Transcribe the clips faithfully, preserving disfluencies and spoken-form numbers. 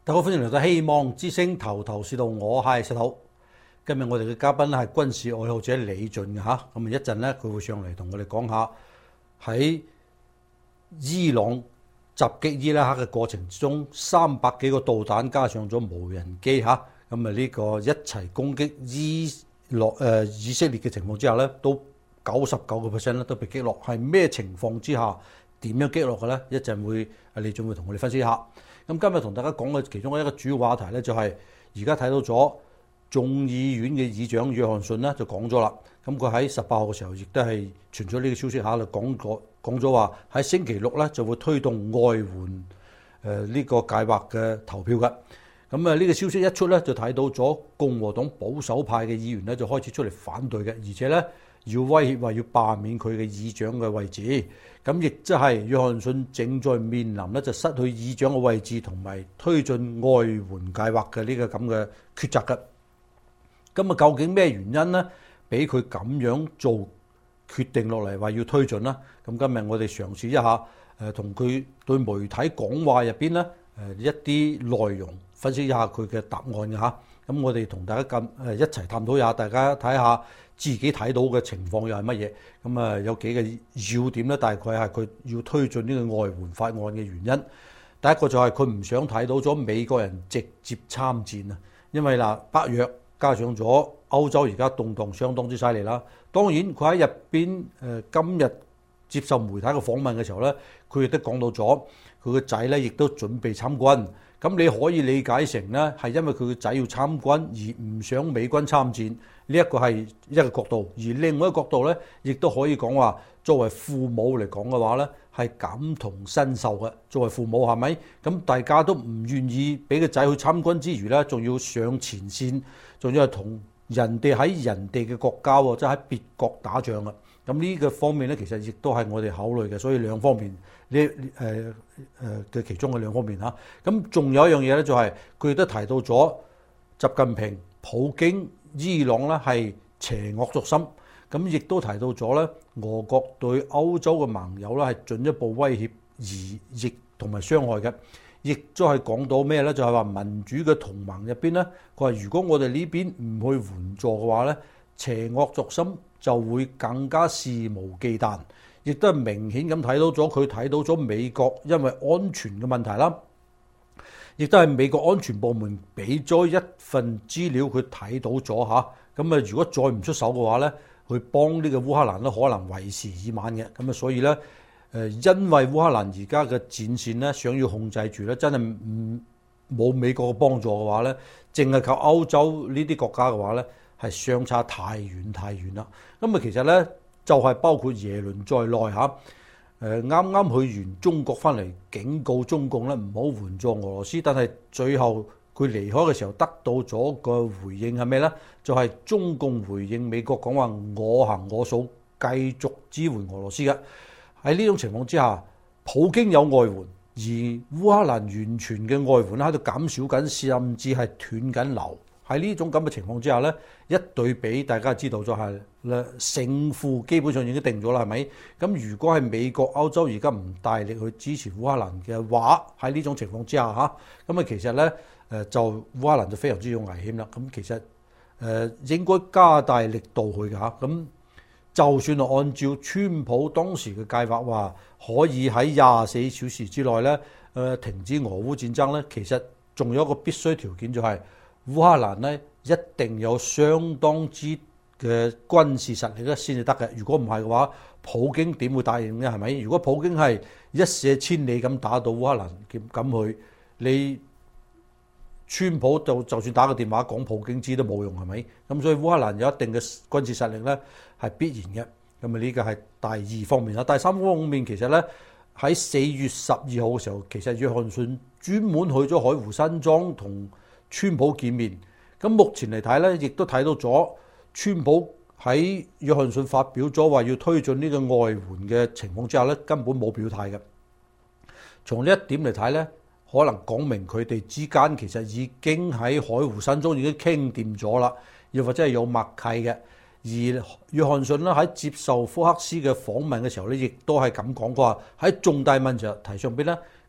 大家好，歡迎嚟到希望之聲頭頭是道，我係石頭。今日我哋嘅嘉賓咧係軍事愛好者李峻嘅嚇，咁啊一陣咧佢會上嚟同我哋講下喺伊朗襲擊伊拉克嘅過程之中，三百幾個導彈加上咗無人機嚇，咁啊呢個一齊攻擊伊朗誒以色列嘅情況之下咧，都九十九個 percent 咧都被擊落，係咩情況之下點樣擊落嘅咧？一陣會阿李峻會同我哋分析一下。咁今日同大家講嘅其中一個主要話題咧，就係而家睇到咗眾議院嘅議長約翰遜咧就講咗啦。咁佢喺十八號嘅時候亦都係傳咗呢個消息下，就講過講咗話喺星期六咧就會推動外援誒呢個計劃嘅投票嘅。咁啊呢個消息一出咧，就睇到咗共和黨保守派嘅議員咧就開始出嚟反對嘅，而且咧要威脅話要罷免佢嘅議長嘅位置。咁亦即係約翰遜正在面臨咧就失去議長嘅位置同埋推進外援計劃嘅呢個咁嘅抉擇嘅。咁啊究竟咩原因呢？俾佢咁樣做決定落嚟話要推進啦？咁今日我哋嘗試一下誒同佢對媒體講話入邊咧誒一啲內容分析一下佢嘅答案嘅嚇。咁我哋同大家咁誒一齊探討一下，大家睇下自己睇到嘅情況又係乜嘢？咁啊有幾個要點咧？大概係佢要推進呢個外援法案嘅原因。第一個就係佢唔想睇到咗美國人直接參戰啊，因為嗱北約加上咗歐洲而家動盪相當之犀利啦。當然佢喺入邊誒今日接受媒體嘅訪問嘅時候咧，佢亦都講到咗佢個仔咧亦都準備參軍。咁你可以理解成咧係因為佢個仔要參軍而唔想美軍參戰，呢一個係一個角度。而另外一個角度咧，亦都可以講話作為父母嚟講嘅話咧，係感同身受嘅。作為父母係咪？咁大家都唔願意俾個仔去參軍之餘咧，仲要上前線，仲要係同人哋喺人哋嘅國家喎，即係喺別國打仗啊！咁呢個方面咧，其實亦都係我哋考慮嘅，所以兩方面呢誒誒嘅其中嘅兩方面嚇。咁仲有一樣嘢咧，就係佢亦都提到咗習近平、普京、伊朗咧係邪惡軸心，咁亦都提到咗咧俄國對歐洲嘅盟友咧係進一步威脅而亦同埋傷害嘅。亦都係講到咩咧？就係話民主嘅同盟入邊咧，佢話如果我哋呢邊唔去援助嘅話咧，邪惡軸心就會更加肆無忌憚。亦都係明顯咁睇到咗，佢睇到咗美國因為安全嘅問題啦，亦都係美國安全部門俾咗一份資料，佢睇到咗嚇。咁啊，如果再唔出手嘅話咧，去幫呢個烏克蘭咧，可能為時已晚嘅。咁啊，所以咧。誒，因為烏克蘭而家嘅戰線咧，想要控制住咧，真係唔冇美國嘅幫助嘅話咧，淨係靠歐洲呢啲國家嘅話咧，係相差太遠太遠啦。咁啊，其實咧就係、是、包括耶倫在內嚇，誒啱啱去完中國翻嚟警告中共咧，唔好援助俄羅斯，但係最後佢離開嘅時候得到咗個回應係咩咧？就係、是、中共回應美國講話，我行我素，繼續支援俄羅斯嘅。喺呢種情況之下，普京有外援，而烏克蘭完全嘅外援喺度減少緊，甚至係斷緊流。喺呢種咁嘅情況之下咧，一對比，大家知道咗係咧勝負基本上已經定咗啦，係咪？咁如果係美國、歐洲而家唔大力去支持烏克蘭嘅話，喺呢種情況之下嚇，咁啊其實咧誒就烏克蘭就非常之有危險啦。咁其實誒應該加大力度去嘅嚇，咁。就算係按照川普當時嘅計劃話，可以喺廿四小時之內咧，誒停止俄烏戰爭咧，其實仲有一個必須條件就係烏克蘭咧一定有相當之嘅軍事實力咧先至得嘅。如果唔係嘅話，普京點會答應咧？係咪？如果普京係一瀉千里咁打到烏克蘭咁去，你川普就就算打個電話講普京知都冇用，係咪？咁所以烏克蘭有一定嘅軍事實力咧係必然嘅。咁啊呢個係第二方面啦。第三方面其實咧喺四月十二號嘅時候，其實約翰遜專門去咗海湖新莊同川普見面。咁目前嚟睇咧，亦都睇到咗川普喺約翰遜發表咗話要推進呢個外援嘅情況之下咧，根本冇表態嘅。從呢一點嚟睇咧，可能講明佢哋之間其實已經喺海湖新莊已經傾掂咗啦，又或者係有默契嘅。而約翰遜咧喺接受福克斯嘅訪問嘅時候咧，亦都係咁講過，喺重大問題上邊咧，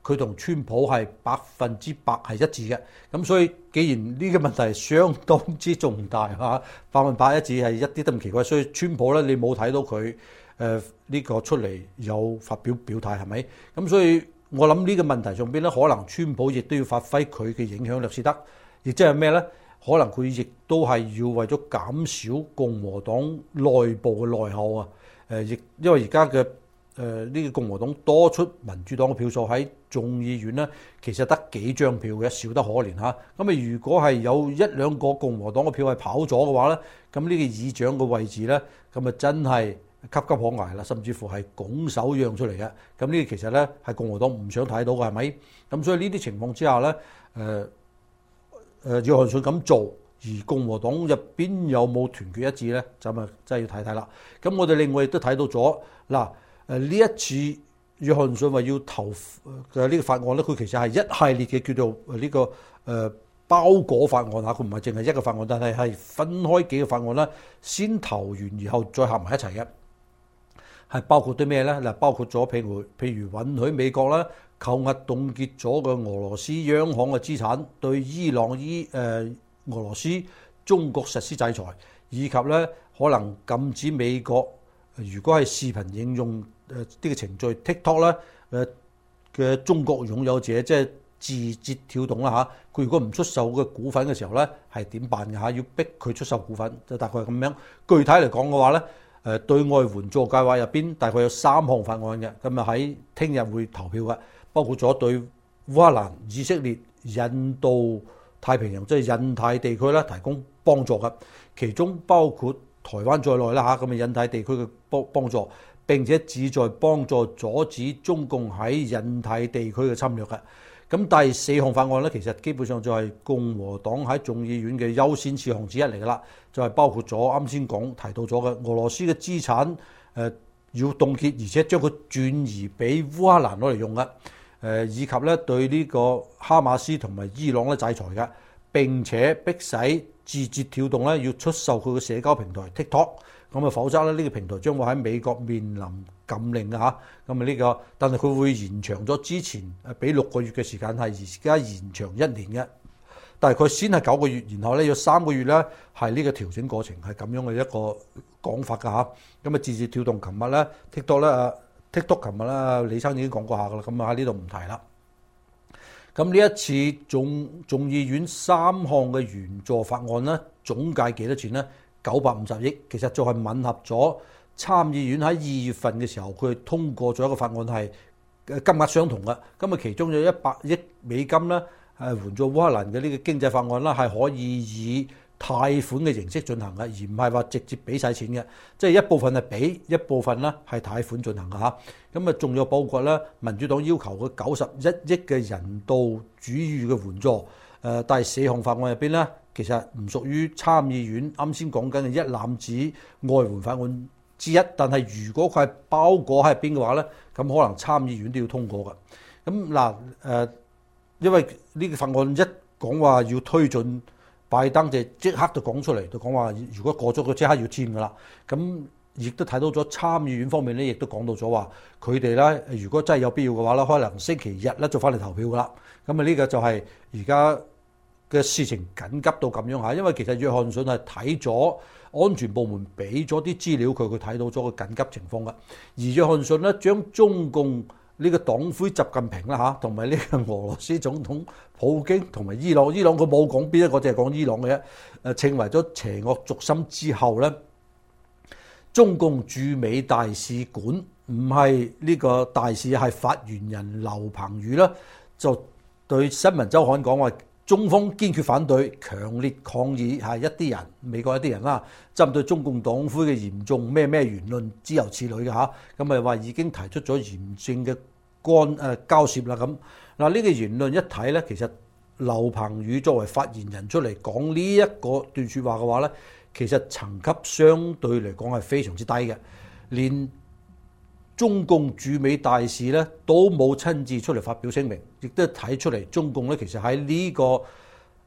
佢同川普係百分之百係一致嘅。咁所以既然呢個問題係相當之重大嚇，百分百一致係一啲都唔奇怪。所以川普咧，你冇睇到佢誒呢個出嚟有發表表態係咪？咁所以我諗呢個問題上邊咧，可能川普亦都要發揮佢嘅影響力先得。亦即係咩咧？可能佢亦都係要為咗減少共和黨內部嘅內耗啊！誒，亦因為而家嘅誒呢個共和黨多出民主黨嘅票數喺眾議院咧，其實得幾張票嘅，少得可憐嚇。咁啊，如果係有一兩個共和黨嘅票係跑咗嘅話咧，咁呢個議長嘅位置咧，咁啊真係岌岌可危啦，甚至乎係拱手讓出嚟嘅。咁呢個其實咧係共和黨唔想睇到嘅，係咪？咁所以呢啲情況之下咧，誒、呃。誒約翰遜咁做，而共和黨入邊有冇團結一致咧？就咪真係要睇睇啦。咁我哋另外亦都睇到咗嗱，誒呢一次約翰遜話要投嘅呢個法案咧，佢其實係一系列嘅叫做呢個誒包裹法案嚇，佢唔係淨係一個法案，但係係分開幾個法案啦，先投完然後再合埋一齊嘅。係包括啲咩咧？嗱，包括咗譬如譬如允許美國啦扣押凍結咗嘅俄羅斯央行嘅資產，對伊朗、伊誒、呃、俄羅斯、中國實施制裁，以及咧可能禁止美國如果係視頻應用誒呢個程序 TikTok 咧誒嘅中國擁有者，即係字節跳動啦嚇，佢如果唔出售嘅股份嘅時候咧，係點辦嘅嚇？要逼佢出售股份，就大概係咁樣。具體嚟講嘅話咧。誒對外援助計劃入邊大概有三項法案嘅，咁啊喺聽日會投票嘅，包括咗對烏克蘭、以色列、印度太平洋即係印太地區咧提供幫助嘅，其中包括台灣在內啦嚇，咁啊印太地區嘅幫幫助，並且旨在幫助阻止中共喺印太地區嘅侵略嘅。咁第四項法案咧，其實基本上就係共和黨喺眾議院嘅優先事項之一嚟㗎啦，就係、是、包括咗啱先講提到咗嘅俄羅斯嘅資產誒、呃、要凍結，而且將佢轉移俾烏克蘭攞嚟用嘅，誒、呃、以及咧對呢個哈馬斯同埋伊朗咧制裁嘅，並且迫使字節跳動咧要出售佢嘅社交平台 TikTok。咁啊，否則咧呢個平台將會喺美國面臨禁令嘅嚇。咁啊呢個，但係佢會延長咗之前誒俾六個月嘅時間，係而家延長一年嘅。但係佢先係九個月，然後咧有三個月咧係呢個調整過程，係咁樣嘅一個講法㗎嚇。咁啊，字節跳動琴日咧 TikTok 咧啊 TikTok 琴日咧李生已經講過下㗎啦，咁啊喺呢度唔提啦。咁呢一次眾眾議院三項嘅援助法案咧，總計幾多錢咧？九百五十億，其實就係吻合咗參議院喺二月份嘅時候，佢通過咗一個法案係金額相同嘅。咁啊，其中有一百億美金咧，係援助烏克蘭嘅呢個經濟法案啦，係可以以貸款嘅形式進行嘅，而唔係話直接俾晒錢嘅。即係一部分係俾，一部分咧係貸款進行嘅嚇。咁啊，仲有包括咧民主黨要求嘅九十一億嘅人道主義嘅援助。誒第四項法案入邊咧，其實唔屬於參議院啱先講緊嘅一攬子外援法案之一，但係如果佢係包裹喺入邊嘅話咧，咁可能參議院都要通過嘅。咁嗱誒，因為呢個法案一講話要推進，拜登就即刻就講出嚟，就講話如果過咗佢即刻要簽㗎啦。咁亦都睇到咗參議院方面咧，亦都講到咗話佢哋咧，如果真係有必要嘅話咧，可能星期日咧就翻嚟投票㗎啦。咁啊呢個就係而家嘅事情緊急到咁樣嚇，因為其實約翰遜係睇咗安全部門俾咗啲資料佢，佢睇到咗個緊急情況噶。而約翰遜咧將中共呢個黨魁習近平啦嚇，同埋呢個俄羅斯總統普京同埋伊朗，伊朗佢冇講邊一個，淨係講伊朗嘅啫。誒稱為咗邪惡軸心之後咧，中共駐美大使館唔係呢個大使，係發言人劉鵬宇啦，就對新聞週刊講話。中方堅決反對，強烈抗議係一啲人，美國一啲人啦，針對中共黨魁嘅嚴重咩咩言論之由此類嘅嚇，咁咪話已經提出咗嚴正嘅干誒交涉啦咁。嗱呢個言論一睇咧，其實劉鵬宇作為發言人出嚟講呢一個段説話嘅話咧，其實層級相對嚟講係非常之低嘅，連中共駐美大使咧都冇親自出嚟發表聲明，亦都睇出嚟中共咧其實喺呢個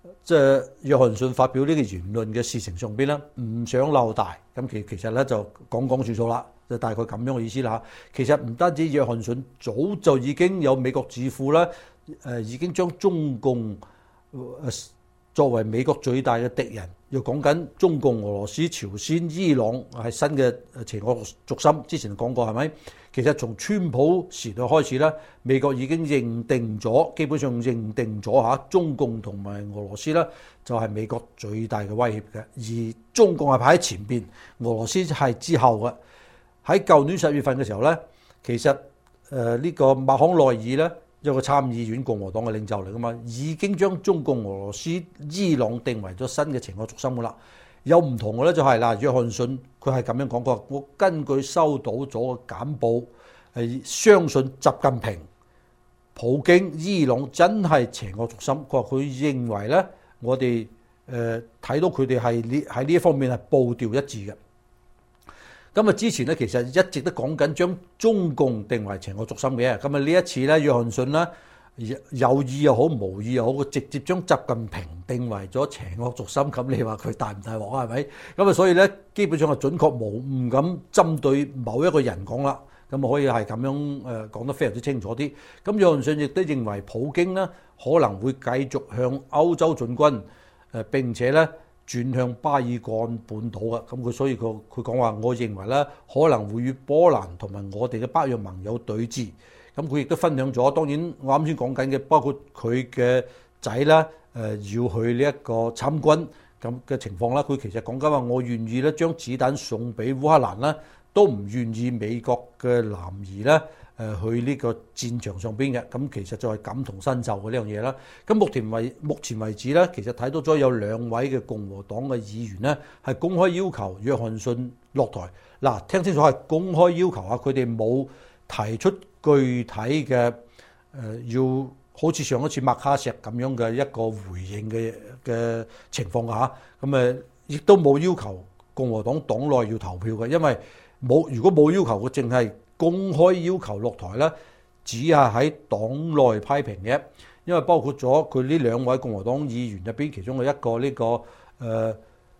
即係約翰遜發表呢個言論嘅事情上邊咧，唔想鬧大，咁其其實咧就講講算數啦，就大概咁樣嘅意思啦。其實唔單止約翰遜，早就已經有美國智庫啦，誒已經將中共誒作為美國最大嘅敵人，要講緊中共、俄羅斯、朝鮮、伊朗係新嘅邪惡軸心。之前講過係咪？其實從川普時代開始咧，美國已經認定咗，基本上認定咗嚇中共同埋俄羅斯咧，就係美國最大嘅威脅嘅。而中共係排喺前邊，俄羅斯係之後嘅。喺舊年十月份嘅時候咧，其實誒呢個麥康奈爾咧，一個參議院共和黨嘅領袖嚟噶嘛，已經將中共、俄羅斯、伊朗定為咗新嘅邪惡軸心噶啦。有唔同嘅咧就係嗱，約翰遜佢係咁樣講過，我根據收到咗嘅簡報，係相信習近平、普京、伊朗真係邪惡軸心。佢話佢認為咧，我哋誒睇到佢哋係呢喺呢一方面係步調一致嘅。咁啊，之前咧其實一直都講緊將中共定為邪惡軸心嘅。咁啊，呢一次咧，約翰遜咧有意又好，無意又好，佢直接將習近平定為咗邪惡軸心。咁你話佢大唔大鑊啊？係咪？咁啊，所以咧基本上係準確無誤咁針對某一個人講啦。咁啊，可以係咁樣誒講得非常之清楚啲。咁約翰遜亦都認為普京呢可能會繼續向歐洲進軍，誒並且咧轉向巴爾幹半島嘅。咁佢所以佢佢講話，我認為咧可能會與波蘭同埋我哋嘅北約盟友對峙。咁佢亦都分享咗，當然我啱先講緊嘅，包括佢嘅仔啦，誒要去呢一個參軍咁嘅情況啦。佢其實講緊話，我願意咧將子彈送俾烏克蘭啦，都唔願意美國嘅男兒咧誒去呢個戰場上邊嘅。咁其實就係感同身受嘅呢樣嘢啦。咁目前為目前為止咧，其實睇到咗有兩位嘅共和黨嘅議員咧係公開要求約翰遜落台。嗱，聽清楚係公開要求啊，佢哋冇提出具體嘅誒、呃，要好似上一次麥卡錫咁樣嘅一個回應嘅嘅情況嚇，咁誒亦都冇要求共和黨黨內要投票嘅，因為冇如果冇要求，佢淨係公開要求落台咧，只係喺黨內批評嘅，因為包括咗佢呢兩位共和黨議員入邊，其中嘅一個呢、這個誒呢、呃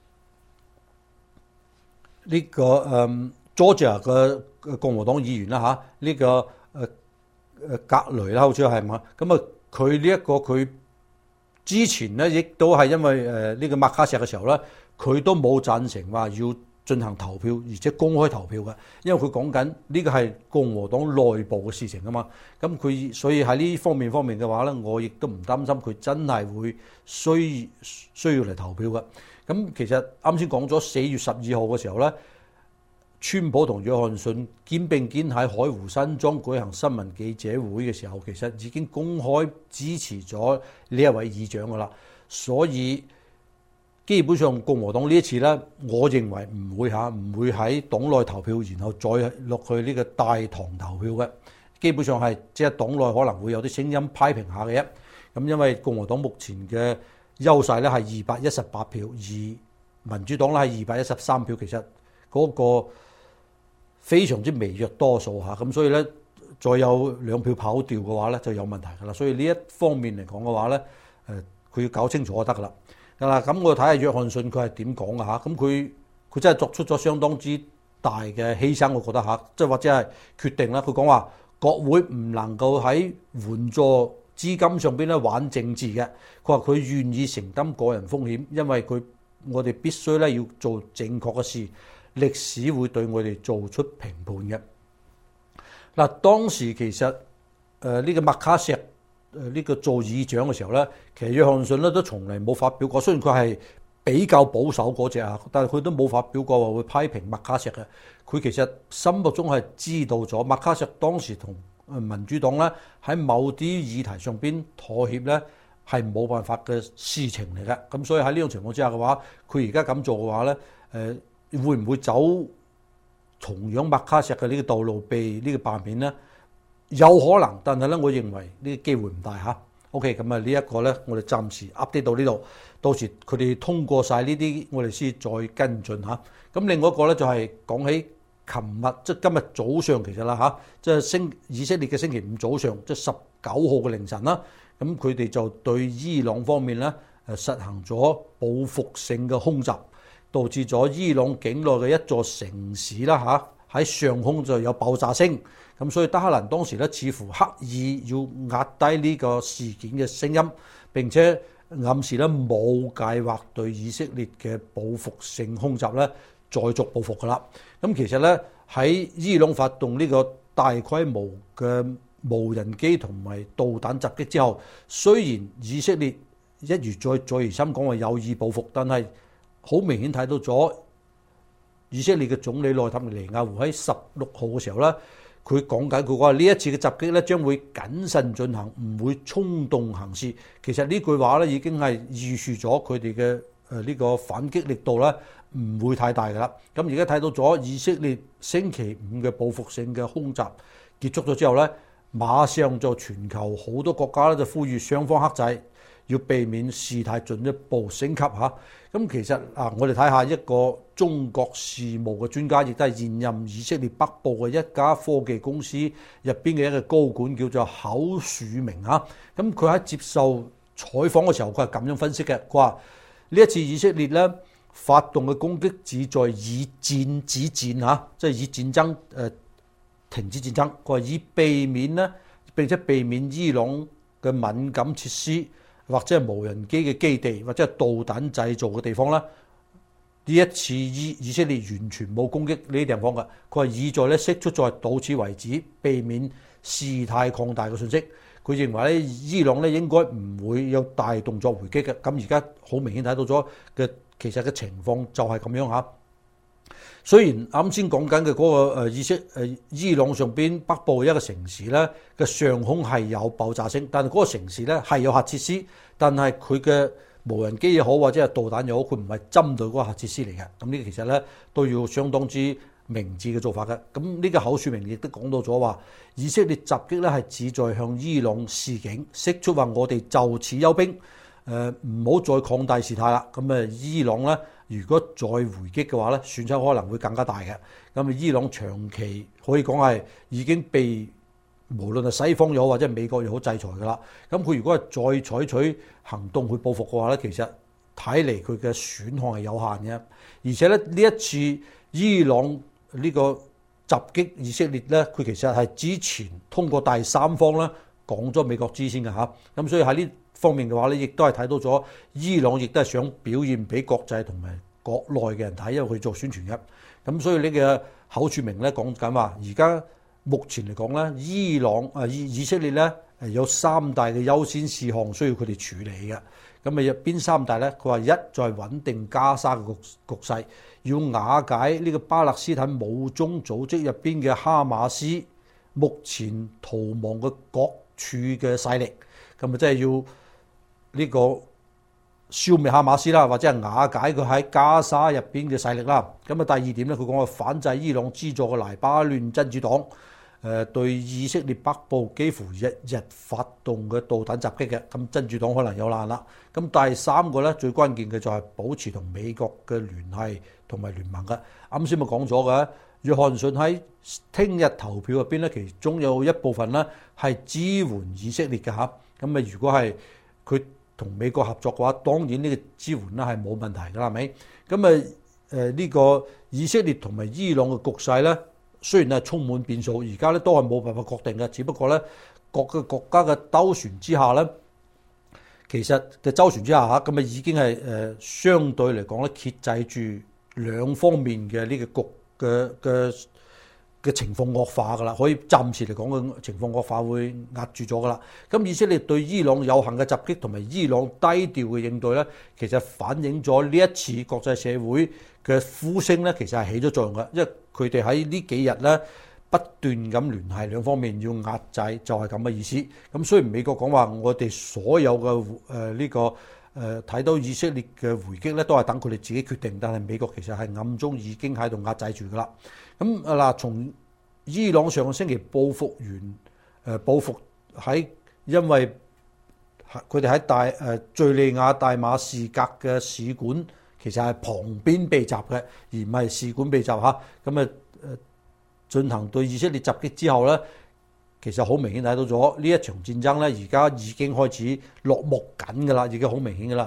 這個誒、呃、Georgia 嘅共和黨議員啦嚇，呢、這個。誒誒格雷啦，好似係嘛？咁啊，佢呢一個佢之前咧，亦都係因為誒呢個麥卡錫嘅時候咧，佢都冇贊成話要進行投票，而且公開投票嘅，因為佢講緊呢個係共和黨內部嘅事情啊嘛。咁佢所以喺呢方面方面嘅話咧，我亦都唔擔心佢真係會需需要嚟投票嘅。咁其實啱先講咗四月十二號嘅時候咧，川普同約翰遜肩並肩喺海湖山莊舉行新聞記者會嘅時候，其實已經公開支持咗呢一位議長噶啦，所以基本上共和黨呢一次咧，我認為唔會嚇，唔會喺黨內投票，然後再落去呢個大堂投票嘅，基本上係即係黨內可能會有啲聲音批評下嘅啫。咁因為共和黨目前嘅優勢咧係二百一十八票，而民主黨咧係二百一十三票，其實嗰個非常之微弱多數嚇，咁所以咧再有兩票跑掉嘅話咧就有問題㗎啦。所以呢一方面嚟講嘅話咧，誒佢要搞清楚就得㗎啦。嗱，咁我睇下約翰遜佢係點講㗎嚇，咁佢佢真係作出咗相當之大嘅犧牲，我覺得嚇，即係或者係決定啦。佢講話國會唔能夠喺援助資金上邊咧玩政治嘅，佢話佢願意承擔個人風險，因為佢我哋必須咧要做正確嘅事。歷史會對我哋做出評判嘅。嗱，當時其實誒呢、呃這個麥卡錫誒呢個做議長嘅時候咧，其實約翰遜咧都從嚟冇發表過，雖然佢係比較保守嗰隻啊，但係佢都冇發表過話會批評麥卡錫嘅。佢其實心目中係知道咗麥卡錫當時同民主黨咧喺某啲議題上邊妥協咧係冇辦法嘅事情嚟嘅。咁所以喺呢種情況之下嘅話，佢而家咁做嘅話咧，誒、呃。會唔會走同樣麥卡錫嘅呢個道路被呢個罷免呢？有可能，但係咧，我認為呢個機會唔大嚇。OK，咁啊呢一個咧，我哋暫時 update 到呢度，到時佢哋通過晒呢啲，我哋先再跟進嚇。咁另外一個咧就係講起琴日，即係今日早上其實啦嚇，即係星以色列嘅星期五早上，即係十九號嘅凌晨啦。咁佢哋就對伊朗方面咧。誒、 誒實行咗報復性嘅空襲，導致咗伊朗境內嘅一座城市啦嚇喺上空就有爆炸聲。咁所以德黑蘭當時咧似乎刻意要壓低呢個事件嘅聲音，並且暗示咧冇計劃對以色列嘅報復性空襲咧再作報復噶啦。咁其實咧喺伊朗發動呢個大規模嘅無人機同埋導彈襲擊之後，雖然以色列一如再再而三講話有意報復，但係好明顯睇到咗以色列嘅總理內塔尼亞胡喺十六號嘅時候咧，佢講緊佢話呢一次嘅襲擊咧將會謹慎進行，唔會衝動行事。其實呢句話咧已經係預示咗佢哋嘅誒呢個反擊力度咧唔會太大噶啦。咁而家睇到咗以色列星期五嘅報復性嘅空襲結束咗之後咧，馬上就全球好多國家咧就呼籲雙方克制，要避免事態進一步升級嚇。咁其實啊，我哋睇下一個中國事務嘅專家，亦都係現任以色列北部嘅一家科技公司入邊嘅一個高管，叫做口樹明嚇。咁佢喺接受採訪嘅時候，佢係咁樣分析嘅。佢話呢一次以色列咧發動嘅攻擊，旨在以戰止戰嚇，即係以戰爭誒、呃、停止戰爭。佢話以避免咧，並且避免伊朗嘅敏感設施，或者係無人機嘅基地，或者係導彈製造嘅地方啦。呢一次以以色列完全冇攻擊呢啲地方嘅，佢話意在咧釋出在到此為止，避免事態擴大嘅訊息。佢認為咧，伊朗咧應該唔會有大動作回擊嘅。咁而家好明顯睇到咗嘅，其實嘅情況就係咁樣嚇。雖然啱先講緊嘅嗰個誒以色誒伊朗上邊北部一個城市咧嘅上空係有爆炸聲，但係嗰個城市咧係有核設施，但係佢嘅無人機也好或者係導彈也好，佢唔係針對嗰個核設施嚟嘅。咁呢個其實咧都要相當之明智嘅做法嘅。咁呢個口述明亦都講到咗話，以色列襲擊咧係旨在向伊朗示警，釋出話我哋就此休兵，誒唔好再擴大事態啦。咁誒伊朗咧，如果再回擊嘅話咧，損失可能會更加大嘅。咁啊，伊朗長期可以講係已經被無論係西方又好或者係美國又好制裁㗎啦。咁佢如果係再採取行動去報復嘅話咧，其實睇嚟佢嘅損害係有限嘅。而且咧呢一次伊朗呢個襲擊以色列咧，佢其實係之前通過第三方咧講咗美國知先嘅嚇。咁所以喺呢方面嘅話咧，亦都係睇到咗伊朗亦都係想表現俾國際同埋國內嘅人睇，因為佢做宣傳嘅。咁所以呢個口述明咧講緊話，而家目前嚟講咧，伊朗啊以以色列咧係有三大嘅優先事項需要佢哋處理嘅。咁啊入邊三大咧，佢話一就係穩定加沙嘅局局勢，要瓦解呢個巴勒斯坦武裝組織入邊嘅哈馬斯目前逃亡嘅各處嘅勢力。咁啊即係要呢個消滅哈馬斯啦，或者係瓦解佢喺加沙入邊嘅勢力啦。咁啊，第二點咧，佢講話反制伊朗資助嘅黎巴嫩真主黨，誒對以色列北部幾乎日日發動嘅導彈襲擊嘅。咁真主黨可能有難啦。咁第三個咧，最關鍵嘅就係保持同美國嘅聯繫同埋聯盟嘅。啱先咪講咗嘅，約翰遜喺聽日投票入邊咧，其中有一部分咧係支援以色列嘅嚇。咁啊，如果係佢同美國合作嘅話，當然呢個支援咧係冇問題㗎，係咪？咁啊誒呢個以色列同埋伊朗嘅局勢咧，雖然係充滿變數，而家咧都係冇辦法確定嘅。只不過咧，各個國家嘅兜旋之下咧，其實嘅周旋之下嚇，咁啊已經係誒相對嚟講咧，遏制住兩方面嘅呢個局嘅嘅嘅情況惡化㗎啦，可以暫時嚟講嘅情況惡化會壓住咗㗎啦。咁以色列對伊朗有限嘅襲擊同埋伊朗低調嘅應對咧，其實反映咗呢一次國際社會嘅呼聲咧，其實係起咗作用嘅，因為佢哋喺呢幾日咧不斷咁聯繫兩方面要壓制，就係咁嘅意思。咁雖然美國講話我哋所有嘅誒呢個誒睇到以色列嘅回擊咧，都係等佢哋自己決定，但係美國其實係暗中已經喺度壓制住㗎啦。咁啊嗱，從伊朗上個星期報復完，誒報復喺因為佢哋喺大誒敍利亞大馬士革嘅使館，其實係旁邊被襲嘅，而唔係使館被襲嚇。咁啊誒進行對以色列襲擊之後咧，其實好明顯睇到咗呢一場戰爭咧，而家已經開始落幕緊㗎啦，已經好明顯㗎啦。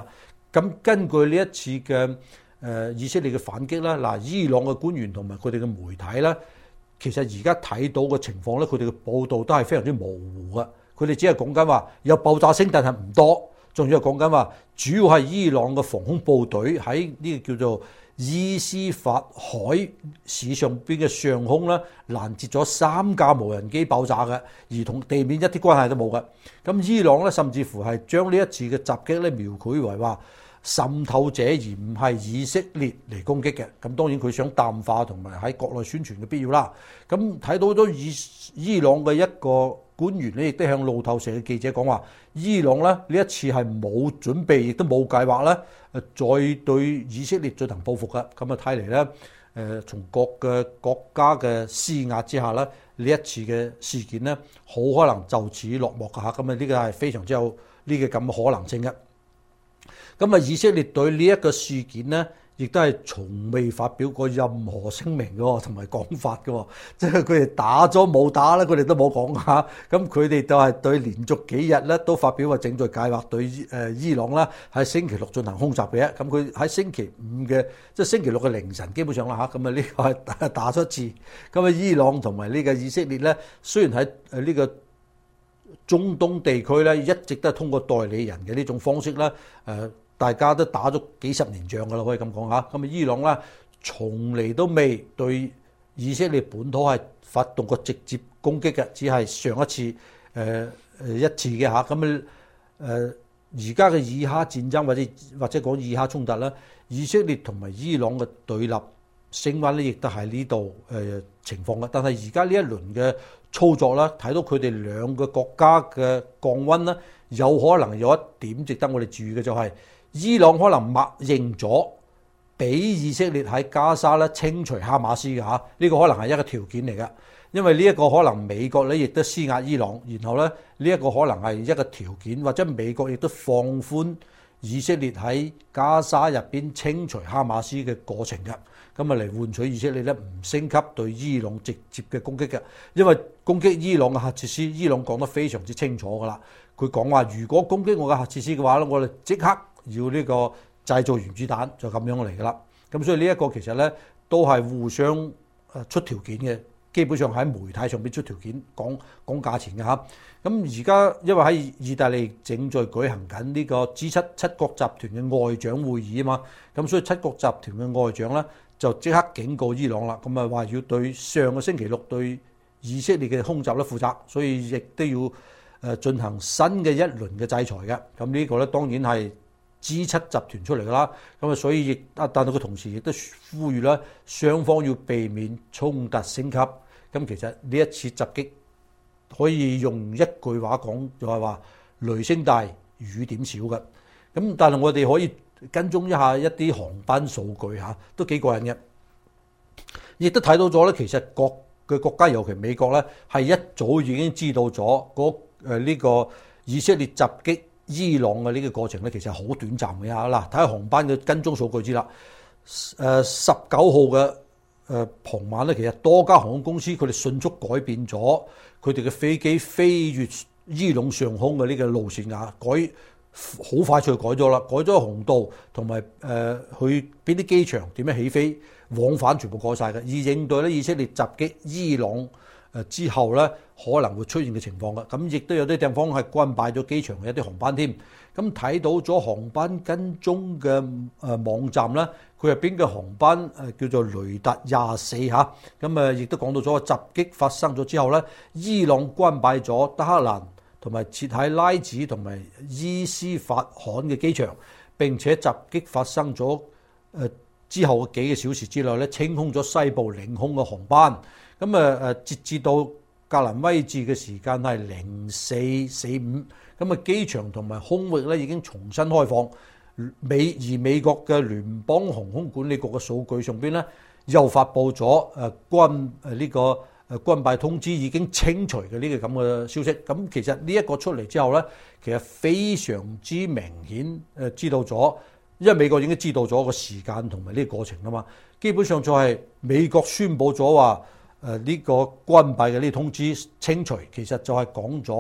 咁根據呢一次嘅誒以色列嘅反擊啦，嗱，伊朗嘅官員同埋佢哋嘅媒體咧，其實而家睇到嘅情況咧，佢哋嘅報導都係非常之模糊嘅。佢哋只係講緊話有爆炸聲，但係唔多。仲要係講緊話，主要係伊朗嘅防空部隊喺呢個叫做伊斯法海市上邊嘅上空咧，攔截咗三架無人機爆炸嘅，而同地面一啲關係都冇嘅。咁伊朗咧，甚至乎係將呢一次嘅襲擊咧描繪為話滲透者，而唔係以色列嚟攻擊嘅。咁當然佢想淡化同埋喺國內宣傳嘅必要啦。咁睇到咗伊伊朗嘅一個官員咧，亦都向路透社嘅記者講話，伊朗咧呢一次係冇準備，亦都冇計劃咧，誒再對以色列進行報復嘅。咁啊睇嚟咧，誒從各嘅國家嘅施壓之下咧，呢一次嘅事件咧，好可能就此落幕㗎嚇。咁啊呢個係非常之有呢個咁嘅可能性嘅。咁啊，以色列對呢一個事件咧，亦都係從未發表過任何聲明嘅，同埋講法嘅，即係佢哋打咗冇打咧，佢哋都冇講下。咁佢哋就係對連續幾日咧都發表話正在計劃對誒伊朗啦喺星期六進行空襲嘅。咁佢喺星期五嘅即係星期六嘅凌晨，基本上啦嚇，咁啊呢個係打咗一次。咁啊，伊朗同埋呢個以色列咧，雖然喺誒呢個中東地區咧，一直都係通過代理人嘅呢種方式咧，誒。大家都打咗幾十年仗㗎啦，可以咁講嚇。咁啊，伊朗咧從嚟都未對以色列本土係發動過直接攻擊嘅，只係上一次誒誒、呃、一次嘅嚇。咁啊誒而家嘅以哈戰爭或者或者講以哈衝突咧，以色列同埋伊朗嘅對立升溫咧，亦都係呢度誒情況嘅。但係而家呢一輪嘅操作咧，睇到佢哋兩個國家嘅降溫咧，有可能有一點值得我哋注意嘅就係、是。伊朗可能默認咗俾以色列喺加沙咧清除哈馬斯嘅嚇，呢個可能係一個條件嚟嘅，因為呢一個可能美國咧亦都施壓伊朗，然後咧呢一個可能係一個條件，或者美國亦都放寬以色列喺加沙入邊清除哈馬斯嘅過程嘅，咁啊嚟換取以色列咧唔升級對伊朗直接嘅攻擊嘅，因為攻擊伊朗嘅核設施，伊朗講得非常之清楚㗎啦，佢講話如果攻擊我嘅核設施嘅話咧，我哋即刻要呢個製造原子彈就咁樣嚟㗎啦，咁所以呢一個其實咧都係互相誒出條件嘅，基本上喺媒體上邊出條件講講價錢嘅嚇。咁而家因為喺意大利正在舉行緊呢個 G 七 七國集團嘅外長會議啊嘛，咁所以七國集團嘅外長咧就即刻警告伊朗啦，咁啊話要對上個星期六對以色列嘅空襲咧負責，所以亦都要誒進行新嘅一輪嘅制裁嘅。咁呢個咧當然係 G 七 集團出嚟㗎啦，咁啊所以亦啊，但係佢同時亦都呼籲咧，雙方要避免衝突升級。咁其實呢一次襲擊可以用一句話講，就係話雷聲大雨點少嘅。咁但係我哋可以跟蹤一下一啲航班數據嚇，都幾過癮嘅。亦都睇到咗咧，其實各嘅國家，尤其美國咧，係一早已經知道咗嗰誒呢個以色列襲擊伊朗嘅呢個過程咧，其實好短暫嘅嚇。嗱，睇下航班嘅跟蹤數據知啦。誒十九號嘅誒傍晚咧，其實多家航空公司佢哋迅速改變咗佢哋嘅飛機飛越伊朗上空嘅呢個路線啊，改好快脆改咗啦，改咗航道同埋誒去邊啲機場點樣起飛往返全部改晒嘅，而應對咧以色列襲擊伊朗誒之後咧可能會出現嘅情況嘅，咁亦都有啲地方係關閉咗機場嘅一啲航班添。咁睇到咗航班跟蹤嘅誒網站咧，佢入邊嘅航班誒叫做雷達廿四嚇，咁誒亦都講到咗襲擊發生咗之後咧，伊朗關閉咗德黑蘭同埋設喺拉子同埋伊斯法罕嘅機場，並且襲擊發生咗誒之後嘅幾個小時之內咧，清空咗西部領空嘅航班。咁誒誒，截至到格蘭威治嘅時間係零四四五，咁啊機場同埋空域咧已經重新開放。美而美國嘅聯邦航空管理局嘅數據上邊咧，又發布咗誒關誒呢個誒關閉通知已經清除嘅呢個咁嘅消息。咁其實呢一個出嚟之後咧，其實非常之明顯誒知道咗，因為美國已經知道咗個時間同埋呢個過程啊嘛。基本上就係美國宣布咗話誒呢個關閉嘅呢個通知清除，其實就係講咗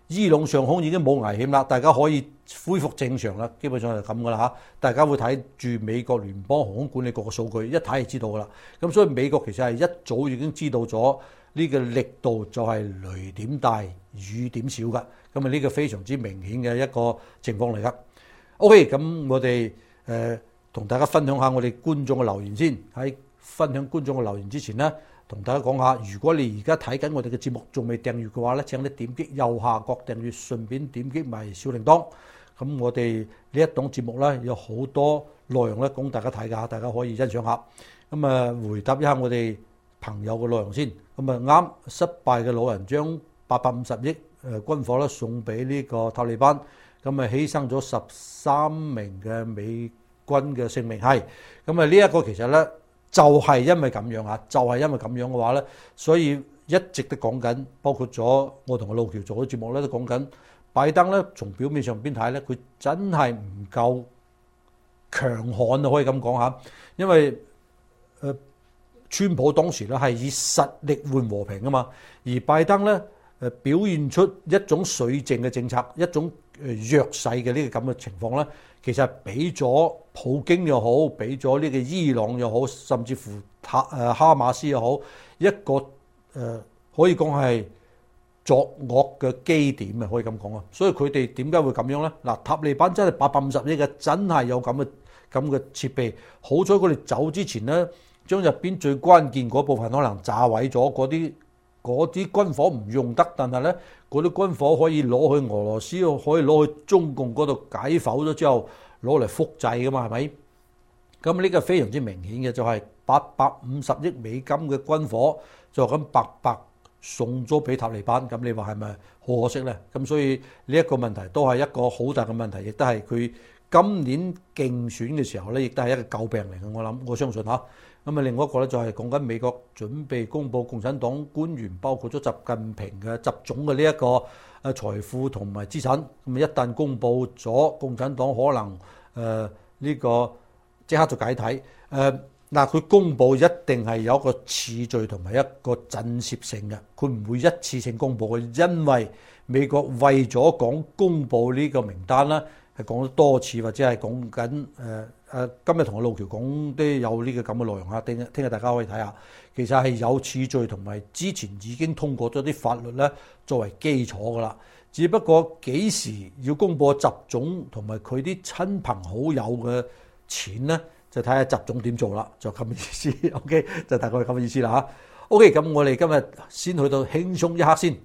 伊朗上空已經冇危險啦，大家可以恢復正常啦，基本上係咁噶啦嚇。大家會睇住美國聯邦航空管理局嘅數據，一睇就知道噶啦。咁所以美國其實係一早已經知道咗呢個力度就係雷點大雨點少噶。咁啊呢個非常之明顯嘅一個情況嚟噶。OK，咁我哋誒同大家分享下我哋觀眾嘅留言先。喺分享觀眾嘅留言之前呢，同大家講下，如果你而家睇緊我哋嘅節目仲未訂閱嘅話咧，請你點擊右下角訂閱，順便點擊埋小鈴鐺。咁我哋呢一檔節目咧有好多內容咧供大家睇㗎，大家可以欣賞下。咁啊，回答一下我哋朋友嘅內容先。咁啊啱，失敗嘅老人將八百五十億誒軍火咧送俾呢個塔利班，咁啊犧牲咗十三名嘅美軍嘅性命。係，咁啊呢一個其實咧就係因為咁樣啊，就係因為咁樣嘅話咧，所以一直都講緊，包括咗我同阿路橋做嘅節目咧都講緊。拜登咧，從表面上邊睇咧，佢真係唔夠強悍啊，可以咁講嚇。因為誒、呃，川普當時咧係以實力換和平啊嘛，而拜登咧誒表現出一種水靜嘅政策，一種誒弱勢嘅呢個咁嘅情況咧，其實係俾咗普京又好，俾咗呢個伊朗又好，甚至乎哈誒哈馬斯又好，一個誒、呃、可以講係作惡嘅基點啊，可以咁講啊，所以佢哋點解會咁樣咧？嗱，塔利班真係八百五十億嘅，真係有咁嘅咁嘅設備。好彩佢哋走之前咧，將入邊最關鍵嗰部分可能炸毀咗，嗰啲嗰啲軍火唔用得，但係咧嗰啲軍火可以攞去俄羅斯，可以攞去中共嗰度解剖咗之後攞嚟複製噶嘛，係咪？咁呢個非常之明顯嘅就係八百五十億美金嘅軍火就咁白白送咗俾塔利班，咁你話係咪好可惜呢？咁所以呢一個問題都係一個好大嘅問題，亦都係佢今年競選嘅時候呢，亦都係一個詬病嚟嘅。我諗我相信嚇。咁啊，另外一個呢，就係講緊美國準備公布共產黨官員，包括咗習近平嘅習總嘅呢一個誒財富同埋資產。咁啊，一旦公布咗，共產黨可能誒呢、呃這個即刻就解體誒。呃嗱，佢公佈一定係有一個次序同埋一個震懾性嘅，佢唔會一次性公佈嘅，因為美國為咗講公佈呢個名單啦，係講咗多次，或者係講緊誒誒，今日同阿路橋講都有呢個咁嘅內容啊，聽聽日大家可以睇下，其實係有次序同埋之前已經通過咗啲法律咧作為基礎噶啦，只不過幾時要公佈習總同埋佢啲親朋好友嘅錢咧？就睇下習總點做啦，就咁嘅意思。OK， 就大概係咁嘅意思啦嚇。OK，咁我哋今日先去到輕鬆一刻先。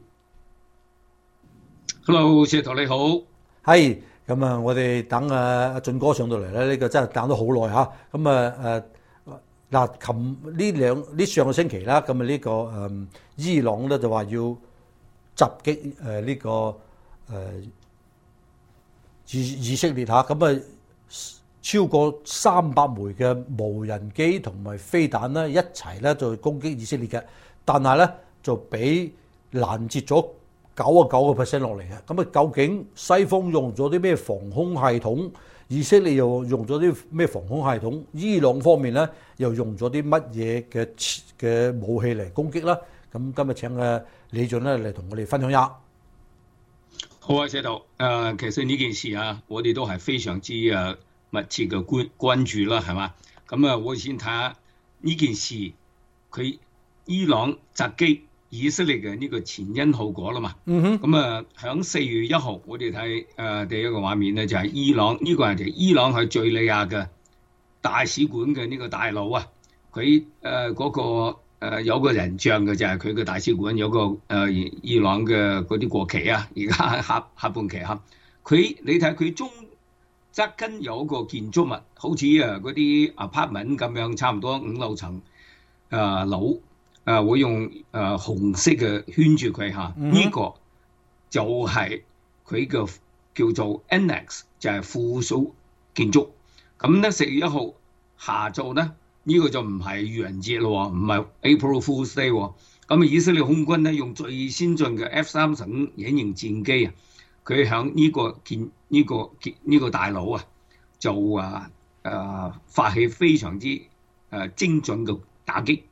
Hello， 石頭你好。 係，咁啊，我哋等啊阿俊哥上到嚟咧，呢、呢個真係等咗好耐嚇。咁啊誒嗱，琴呢兩呢上個星期啦，咁啊呢個誒、嗯、伊朗咧就話要襲擊誒呢、呃呢個誒、呃、以以色列嚇，咁啊。超過三百枚嘅無人機同埋飛彈咧，一齊咧就攻擊以色列嘅，但係咧就俾攔截咗九啊九個 percent 落嚟嘅。咁啊，究竟西方用咗啲咩防空系統？以色列又用咗啲咩防空系統？伊朗方面咧又用咗啲乜嘢嘅嘅武器嚟攻擊啦？咁今日請嘅李俊咧嚟同我哋分享一下。 好啊，石頭。誒、呃，其實呢件事啊，我哋都係非常之誒密切嘅關關注啦，係嘛？咁啊，我先睇下呢件事，佢伊朗襲擊以色列嘅呢個前因後果啦嘛。嗯哼。咁啊，響四月一號，我哋睇誒第一個畫面咧，就係伊朗呢、這個係就伊朗喺敍利亞嘅大使館嘅呢個大樓啊，佢誒嗰個誒、呃、有個人像嘅就係佢嘅大使館有個誒、呃、伊朗嘅嗰啲國旗啊，而家下下半旗嚇，佢你睇佢中側跟有個建築物，好似啊嗰啲 apartment 咁樣，差唔多五六層啊樓啊，會用誒、呃、紅色嘅圈住佢嚇，呢、mm-hmm. 個就係佢嘅叫做 annex，就係附屬建築。咁咧四月一號下晝咧，呢、這個就唔係愚人節咯，唔係 April Fool's Day。咁啊，以色列空軍咧用最先進嘅 F 三十五隱形戰機啊，佢響呢個建呢、這個建呢、這個大樓啊，就啊啊發起非常之誒精準嘅打擊，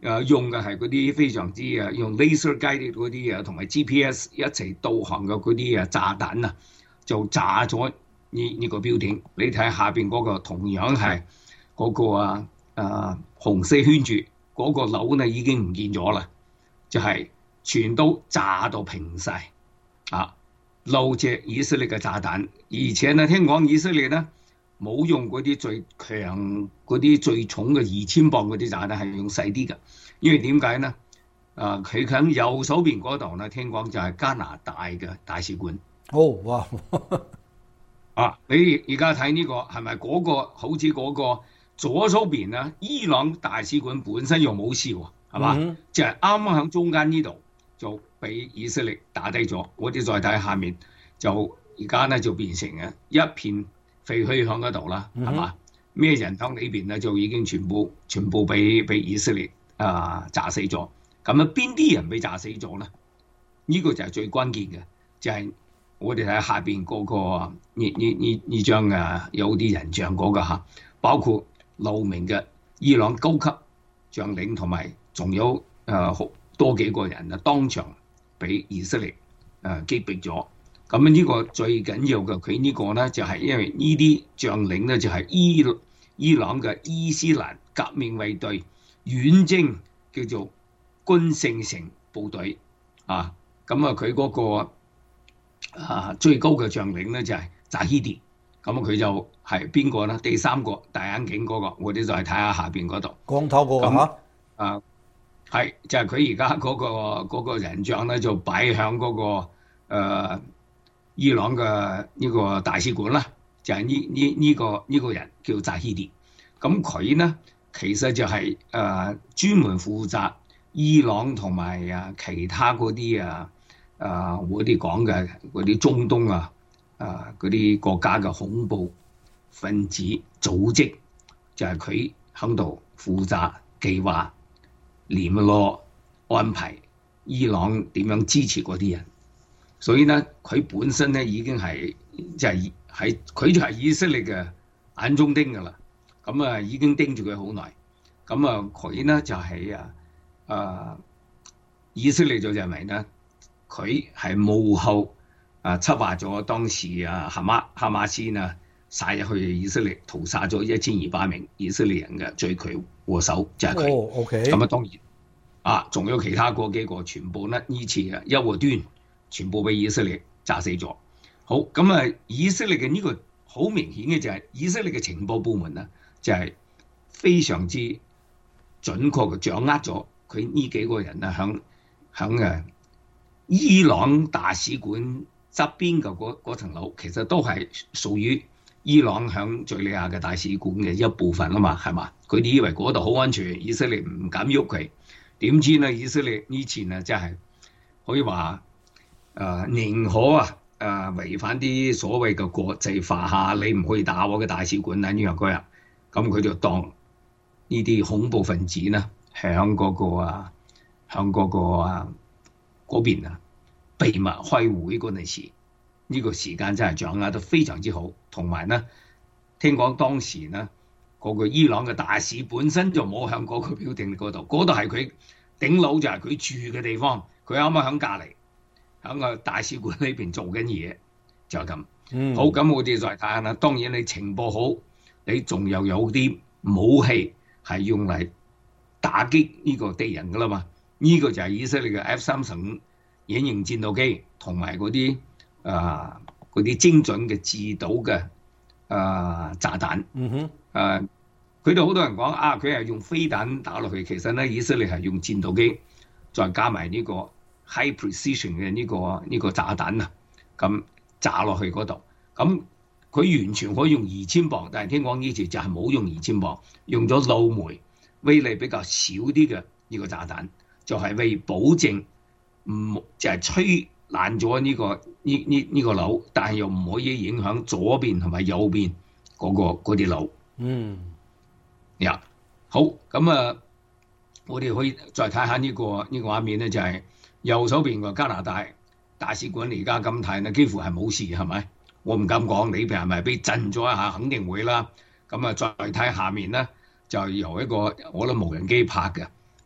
誒用嘅係嗰啲非常之誒用 laser guided 嗰啲啊，同埋 G P S 一齊導航嘅嗰啲啊炸彈啊，就炸咗呢呢個 building。你睇下邊嗰個同樣係嗰個啊啊紅色圈住嗰個樓呢已經唔見咗啦，就係、是、全都炸到平晒啊！漏隻以色列嘅炸彈，而且呢聽講以色列呢冇用嗰啲最強嗰啲最重嘅二千磅嗰啲炸彈，係用細啲嘅。因為點解呢？啊，佢喺右手邊嗰度呢，聽講就係加拿大嘅大使館。 哦，哇！ 啊，你而家睇呢個係咪嗰個好似嗰個左手邊啊？伊朗大使館本身又冇事喎，係嘛？嗯、就係啱啱喺中間呢度就俾以色列打低咗。我哋再睇下面，就而家呢就變成啊一片廢墟喺嗰度啦，係嘛？咩、嗯、人喺呢邊呢就已經全部全部俾俾以色列啊炸死咗。咁啊邊啲人俾炸死咗呢？呢、這個就係最關鍵嘅，就係、是、我哋睇下邊嗰、那個呢呢呢呢張啊有啲人像嗰、那個嚇，包括留名嘅伊朗高級將領同埋仲有誒好、呃、多幾個人啊當場俾以色列誒擊斃咗。咁呢個最緊要嘅，佢呢個呢就係、是、因為呢啲將領呢就係、是、伊伊朗嘅伊斯蘭革命衛隊遠征叫做軍聖城部隊啊。咁啊佢嗰個啊最高嘅將領呢就係、是、扎希迪。咁佢就係邊個呢？第三個戴眼鏡嗰、那個，我哋就係睇下下邊嗰度光頭嗰個嚇啊，係就係佢而家嗰個嗰、那個人像呢，就擺響嗰個、呃伊朗嘅呢個大使館啦，就係呢呢呢個呢、這個人叫扎希迪。咁佢呢其實就係、是、誒、呃、專門負責伊朗同埋啊其他嗰啲啊啊我哋講嘅嗰啲中東啊啊嗰啲國家嘅恐怖分子組織，就係佢喺度負責計劃聯絡安排伊朗點樣支持嗰啲人。所以呢，佢本身咧已經係就係喺佢就係以色列嘅眼中釘㗎啦。咁啊已經盯住佢好耐。咁啊佢呢就係、是、啊啊以色列就認為呢，佢係幕後啊策劃咗當時啊哈馬哈馬斯啊殺入去以色列屠殺咗一千二百名以色列人嘅罪魁禍首就係佢。 哦 OK。 咁啊當然啊仲有其他嗰幾個全部呢呢次啊一鑊端。全部俾以色列炸死咗。好咁啊！以色列嘅呢個好明顯嘅就係以色列嘅情報部門呢，就係非常之準確嘅掌握咗佢呢幾個人啊，響響誒伊朗大使館側邊嘅嗰嗰層樓，其實都係屬於伊朗響敍利亞嘅大使館嘅一部分啊嘛，係嘛？佢哋以為嗰度好安全，以色列唔敢喐佢。點知呢？以色列呢次呢，真係可以話。誒、呃、寧可啊誒、呃、違反啲所謂嘅國際法下，你唔可以打我嘅大使館啊呢樣嗰樣，咁佢就當呢啲恐怖分子呢，響嗰個啊響嗰個啊嗰邊啊秘密開會嗰陣時，呢、這個時間真係掌握得非常之好，同埋呢聽講當時呢嗰、那個伊朗嘅大使本身就冇響嗰個標定嗰度，嗰度係佢頂樓就係佢住嘅地方，佢啱啱響隔離。喺個大使館呢邊做緊嘢就係咁。嗯、好，咁我哋再睇下啦。當然你情報好，你仲又有啲武器係用嚟打擊呢個敵人噶啦嘛。呢、這個就係以色列嘅 F 三十五隱形戰鬥機同埋嗰啲啊嗰啲精準嘅自導嘅啊炸彈。嗯哼。誒，佢哋好多人講啊，佢係用飛彈打落去，其實咧以色列係用戰鬥機再加埋呢、這個。High precision 嘅呢、這個呢、這個炸彈啊，咁炸落去嗰度，咁佢完全可以用二千磅，但係聽講呢次就係冇用二千磅，用咗漏煤，威力比較少啲嘅呢個炸彈，就係、是、為保證唔就係、是、吹爛咗呢個呢呢呢個樓，但係又唔可以影響左邊同埋右邊嗰、那個嗰啲樓。嗯，呀、yeah. 好，咁啊，我哋可以再睇下呢、這個呢、這個畫面咧，就係、是。右手邊個加拿大大使館而家咁睇呢，幾乎係冇事，係咪？我唔敢講你係咪俾震咗一下，肯定會啦。咁啊，再睇下面呢，就由一個我諗無人機拍嘅，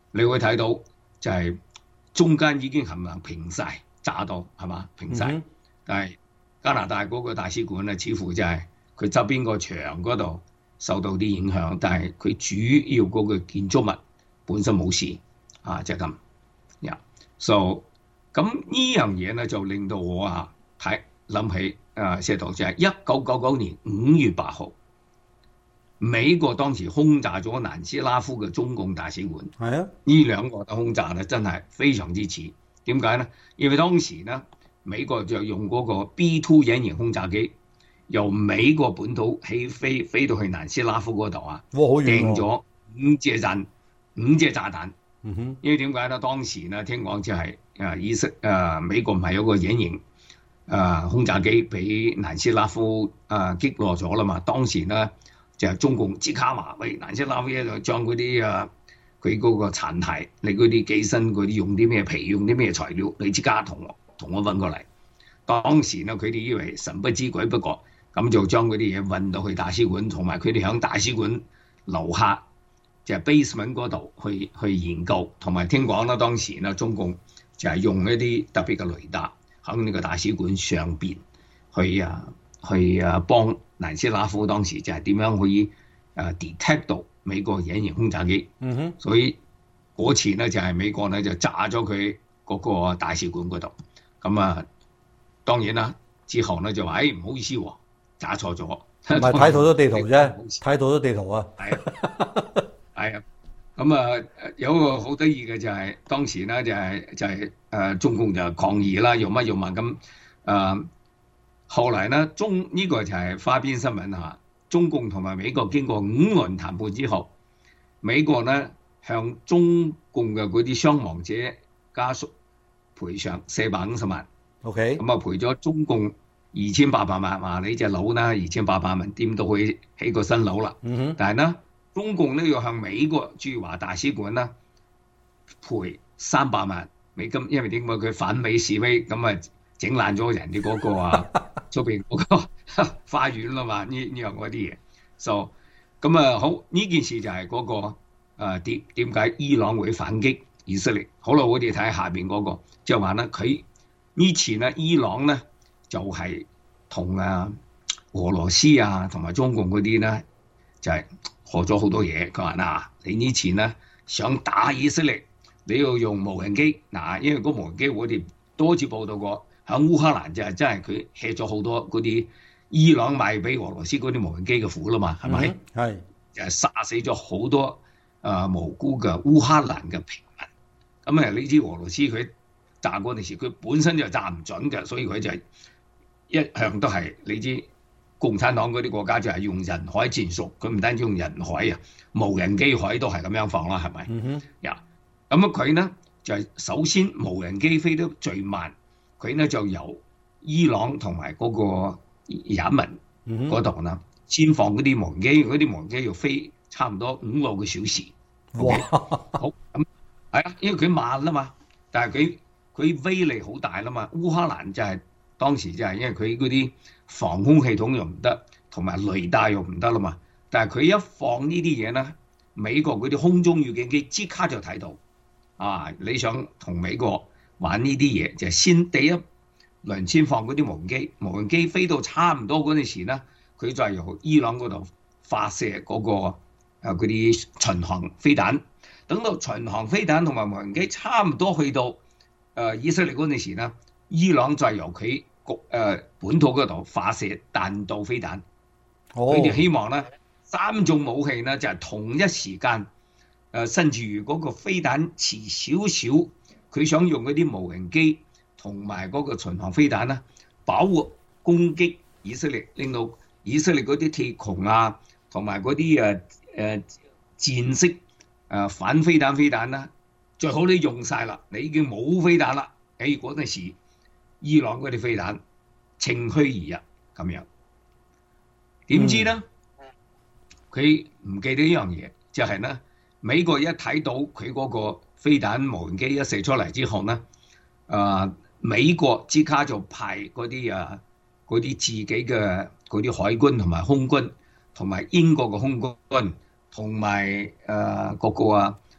你會睇到就係中間已經冚唪唥平晒，炸到係嘛平晒。 嗯、 但係加拿大嗰個大使館咧，似乎就係佢側邊個牆嗰度受到啲影響，但係佢主要嗰個建築物本身冇事啊，就係咁。呀、yeah. ，so 咁呢樣嘢咧就令到我啊睇諗起誒，石頭就係一九九九年五月八號。美國當時轟炸咗南斯拉夫嘅中共大使館， 係啊， 呢兩個嘅轟炸咧真係非常之似。點解咧？因為當時咧美國就用嗰個 B 二 隱形轟炸機，由美國本土起飛飛到去南斯拉夫嗰度啊，掟咗五隻彈五隻炸彈。 嗯哼， 因為點解咧？當時咧聽講就係誒以色誒美國唔係有個隱形誒轟炸機俾南斯拉夫誒擊落咗啦嘛，當時咧。就係中共即刻話喂，南斯拉夫就將嗰啲啊，佢嗰個殘骸，你嗰啲機身嗰啲用啲咩皮，用啲咩材料，你即刻同我同我運過嚟。當時呢，佢哋以為神不知鬼不覺，咁就將嗰啲嘢運到去大使館，同埋佢哋喺大使館樓下就係 basement 嗰度去去研究，同埋聽講啦，當時呢中共就係用一啲特別嘅雷達喺呢個大使館上邊去啊去啊幫。南斯拉夫當時就係點樣可以誒 detect 到美國隱形轟炸機， 嗯哼， 所以嗰次咧就係美國咧就炸咗佢嗰個大使館嗰度，咁啊當然啦，之後咧就話誒唔好意思喎，炸錯咗，唔係睇到咗地圖啫，睇到咗地圖啊， 係啊，係啊，咁啊有一個好得意嘅就係當時咧就係就係誒中共就抗議啦，用乜用乜咁誒。後來呢，中呢、這個就係花邊新聞嚇。中共同埋美國經過五輪談判之後，美國呢向中共嘅嗰啲傷亡者家屬賠償四百五十萬。 OK， 咁啊賠咗中共二千八百萬，話你隻樓呢二千八百萬掂到去起個新樓啦。 嗯哼， 但係呢，中共呢要向美國駐華大使館呢賠三百萬美金，因為點解佢反美示威咁啊？整爛咗人哋嗰個啊，出邊嗰個花園啦嘛，呢呢樣嗰啲嘢，就咁啊好呢件事就係嗰、嗰個誒點點解伊朗會反擊以色列？好啦，我哋睇下邊嗰、嗰個，即係話咧佢呢次咧伊朗咧就係同啊俄羅斯啊同埋中共嗰啲咧就係、是、學咗好多嘢。佢話嗱，你呢次咧想打以色列，你要用無人機嗱，因為嗰無人機我哋多次報道過。喺烏克蘭就係真係佢吃咗好多嗰啲伊朗賣俾俄羅斯嗰啲無人機嘅苦啦嘛，係咪？ 係就係殺死咗好多誒、呃、無辜嘅烏克蘭嘅平民。咁啊，你知俄羅斯佢炸嗰陣時，佢本身就炸唔準嘅，所以佢就係一向都係你知共產黨嗰啲國家就係用人海戰術，佢唔單止用人海啊，無人機海都係咁樣放啦，係咪？ 嗯哼， 呀，咁啊佢呢就係、是、首先無人機飛得最慢。佢咧就由伊朗同埋嗰個也門嗰度啦，先放嗰啲無人機，嗰啲無人機要飛差唔多五六個小時。 哇！ Okay? 好咁係啊，因為佢慢啦嘛，但係佢佢威力好大啦嘛。烏克蘭就係、是、當時就係因為佢嗰啲防空系統又唔得，同埋雷達又唔得啦嘛。但係佢一放呢啲嘢咧，美國嗰啲空中預警機即刻就睇到啊！你想同美國玩呢啲嘢就係、是、先第一輪先放嗰啲無人機，無人機飛到差唔多嗰陣時咧，佢就係由伊朗嗰度發射嗰、那個嗰啲巡航飛彈。等到巡航飛彈同埋無人機差唔多去到誒、呃、以色列嗰陣時咧，伊朗就係由佢國誒本土嗰度發射彈道飛彈。佢哋、哦、希望咧三種武器咧就係、是、同一時間誒，甚至如果個飛彈遲少少。佢想用嗰啲無人機同埋嗰個巡航飛彈咧，保護攻擊以色列，令到以色列嗰啲鐵穹啊，同埋嗰啲誒誒戰式誒反飛彈飛彈啦，最好你用晒啦，你已經冇飛彈啦。誒嗰陣時，伊朗嗰啲飛彈趁虛而入咁樣，點知咧？佢唔、嗯、記得一樣嘢，就係、是、咧，美國一睇到佢嗰、那個。飛彈無人機一射出嚟之後咧，啊美國即刻就派嗰啲啊嗰啲自己嘅嗰啲海軍同埋空軍，同埋英國嘅空軍，同埋誒嗰個啊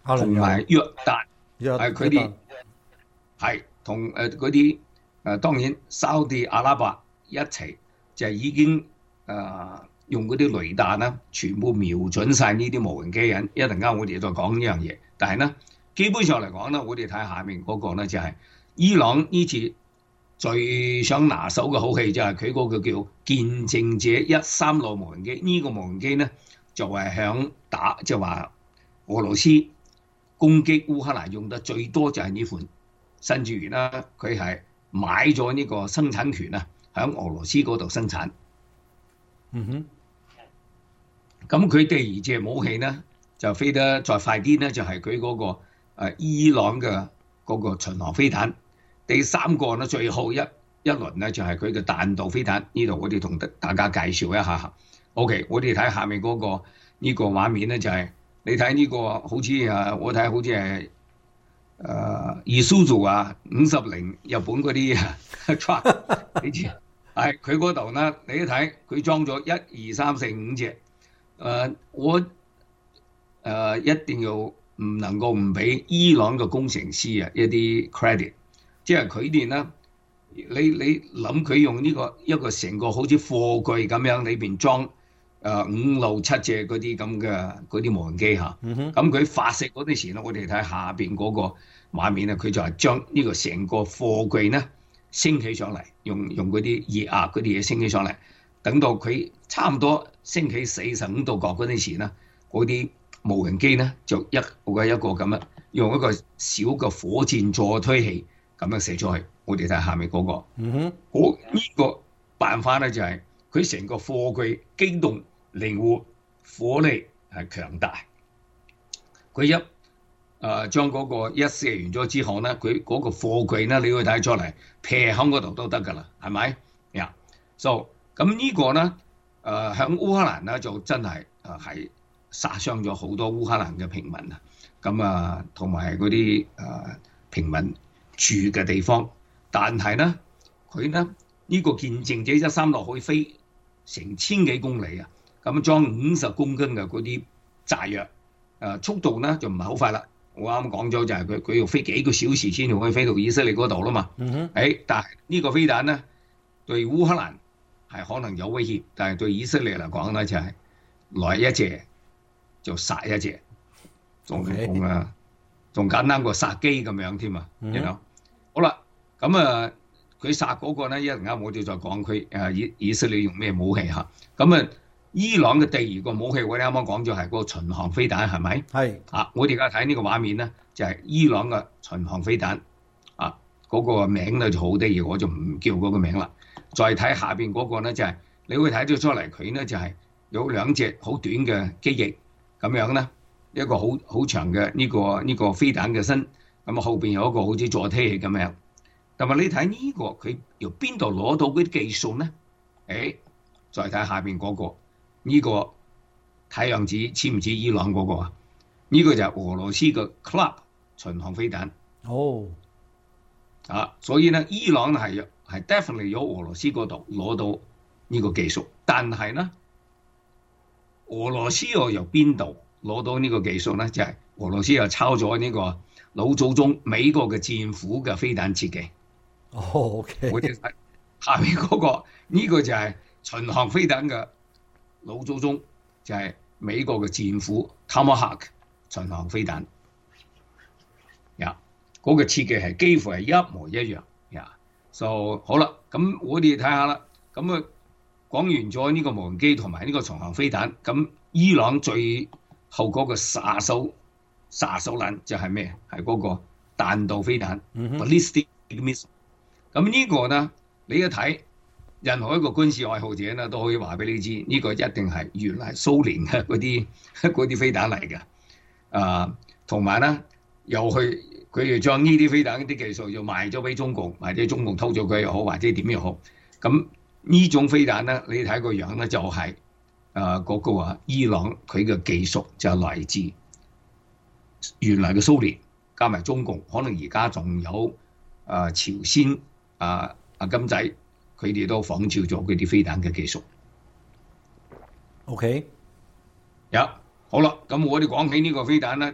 同埋約旦， 係佢哋係同誒嗰啲誒當然沙地阿拉伯一齊就係已經誒、呃、用嗰啲雷達啦，全部瞄準晒呢啲無人機人。一陣間我哋再講呢樣嘢，但係咧基本上嚟講咧，我哋睇下面嗰個咧就係、是、伊朗呢次最想拿手嘅好戲就係佢嗰個叫見證者一三六無人機。呢、這個無人機咧就係、是、響打即係話俄羅斯攻擊烏克蘭用得最多就係呢款，甚至於啦佢係買咗呢個生產權啊，響俄羅斯嗰度生產。 嗯哼。 咁佢第二隻武器咧就飛得再快啲咧，就係佢嗰個誒伊朗嘅嗰個巡航飛彈。第三個咧最後一一輪咧就係佢嘅彈道飛彈。呢度我哋同大家介紹一下。OK， 我哋睇下面嗰、那個呢、這個畫面咧就係、是、你睇呢、這個好似啊，我睇好似係誒伊蘇族啊五十零日本嗰啲 truck， 你知係佢嗰度咧，你一睇佢裝咗一二三四五隻。誒、呃、我誒、呃、一定要唔能夠唔俾伊朗嘅工程師啊一啲 credit。即係佢哋咧，你你諗佢用呢個一個成個好似貨櫃咁樣，裏邊裝誒五六七隻嗰啲咁嘅嗰啲無人機嚇。咁佢發射嗰陣時咧，我哋睇下邊嗰個畫面咧，佢就係將呢個成個貨櫃咧升起上嚟，用用嗰啲熱壓嗰啲嘢升起上嚟。等到佢差唔多升起四十五度角嗰陣時咧，嗰啲無人機咧就一個一個咁樣用一個小嘅火箭助推器。咁樣射出去，我哋睇下面嗰、那個。嗯哼，我呢個辦法咧就係佢成個貨櫃機動靈活，火力係強大。佢一誒、呃、將嗰個一射完咗之後咧，佢嗰個貨櫃咧，你可以睇出嚟撇喺嗰度都得㗎啦，係咪？呀、yeah. ，so 咁呢個咧誒喺烏克蘭咧就真係誒係殺傷咗好多烏克蘭嘅平民啊！咁啊同埋嗰啲誒平民住嘅地方，但係咧，佢咧呢、這個見證者一三六可以飛成千幾公里啊！咁裝五十公斤嘅嗰啲炸藥，誒、呃、速度咧就唔係好快啦。我啱啱講咗就係佢佢要飛幾個小時先至可以飛到以色列嗰度啦嘛。嗯哼。誒，但係呢個飛彈咧對烏克蘭係可能有威脅，但係對以色列嚟講咧就係、是、來一隻就殺一隻，仲講啊，仲簡單過殺機咁樣添啊，你、mm-hmm. 知好啦，咁啊，佢殺嗰個咧，一陣間我哋再講佢誒以以色列用咩武器嚇。咁啊，伊朗嘅第二個武器，我哋啱啱講咗係嗰個巡航飛彈，係咪？係啊，我哋而家睇呢個畫面咧，就係、是、伊朗嘅巡航飛彈啊，嗰、那個名咧就好得意，我就唔叫嗰個名啦。再睇下邊嗰個咧，就係、是、你會睇到出嚟，佢咧就係、是、有兩隻好短嘅機翼咁樣咧，一個好好長嘅呢、這個呢、這個飛彈嘅身。咁啊，後邊有一個好似助推器咁樣，同埋你睇呢、這個佢由邊度攞到嗰啲技術咧？誒，再睇下邊嗰、那個呢、這個睇樣子似唔似伊朗嗰個啊？呢、這個就係俄羅斯嘅 Club 巡航飛彈。哦，啊，所以咧，伊朗係係 definitely 由俄羅斯嗰度攞到呢個技術，但係咧，俄羅斯又由邊度攞到呢個技術咧？就係、是、俄羅斯又抄咗呢、這個。老祖宗美國嘅戰斧嘅飛彈設計，哦、oh，OK， 我哋睇下面嗰、那個呢、這個就係巡航飛彈嘅老祖宗，就係、是、美國嘅戰斧 Tomahawk 巡航飛彈，呀，嗰個設計係幾乎係一模一樣，呀，就好啦。咁我哋睇下啦。咁啊，講完咗呢個無人機同埋呢個巡航飛彈，咁伊朗最後嗰個殺手。殺手鐧就係咩？係嗰個彈道飛彈 ballistic missile。咁呢個咧，你一睇任何一個軍事愛好者咧，都可以話俾你知，呢、這個一定係原來蘇聯嘅嗰啲嗰啲飛彈嚟嘅。啊，同埋咧，又去佢哋將呢啲飛彈啲技術又賣咗俾中共，或者中共偷咗佢又好，或者點又好。咁呢種飛彈咧，你睇個樣咧，就係誒嗰個啊伊朗佢嘅技術就係來自原來嘅蘇聯加埋中共，可能而家仲有啊朝鮮啊啊金仔，佢哋都仿照咗佢啲飛彈嘅技術。OK，有、yeah, 好啦，咁我哋講起呢個飛彈咧，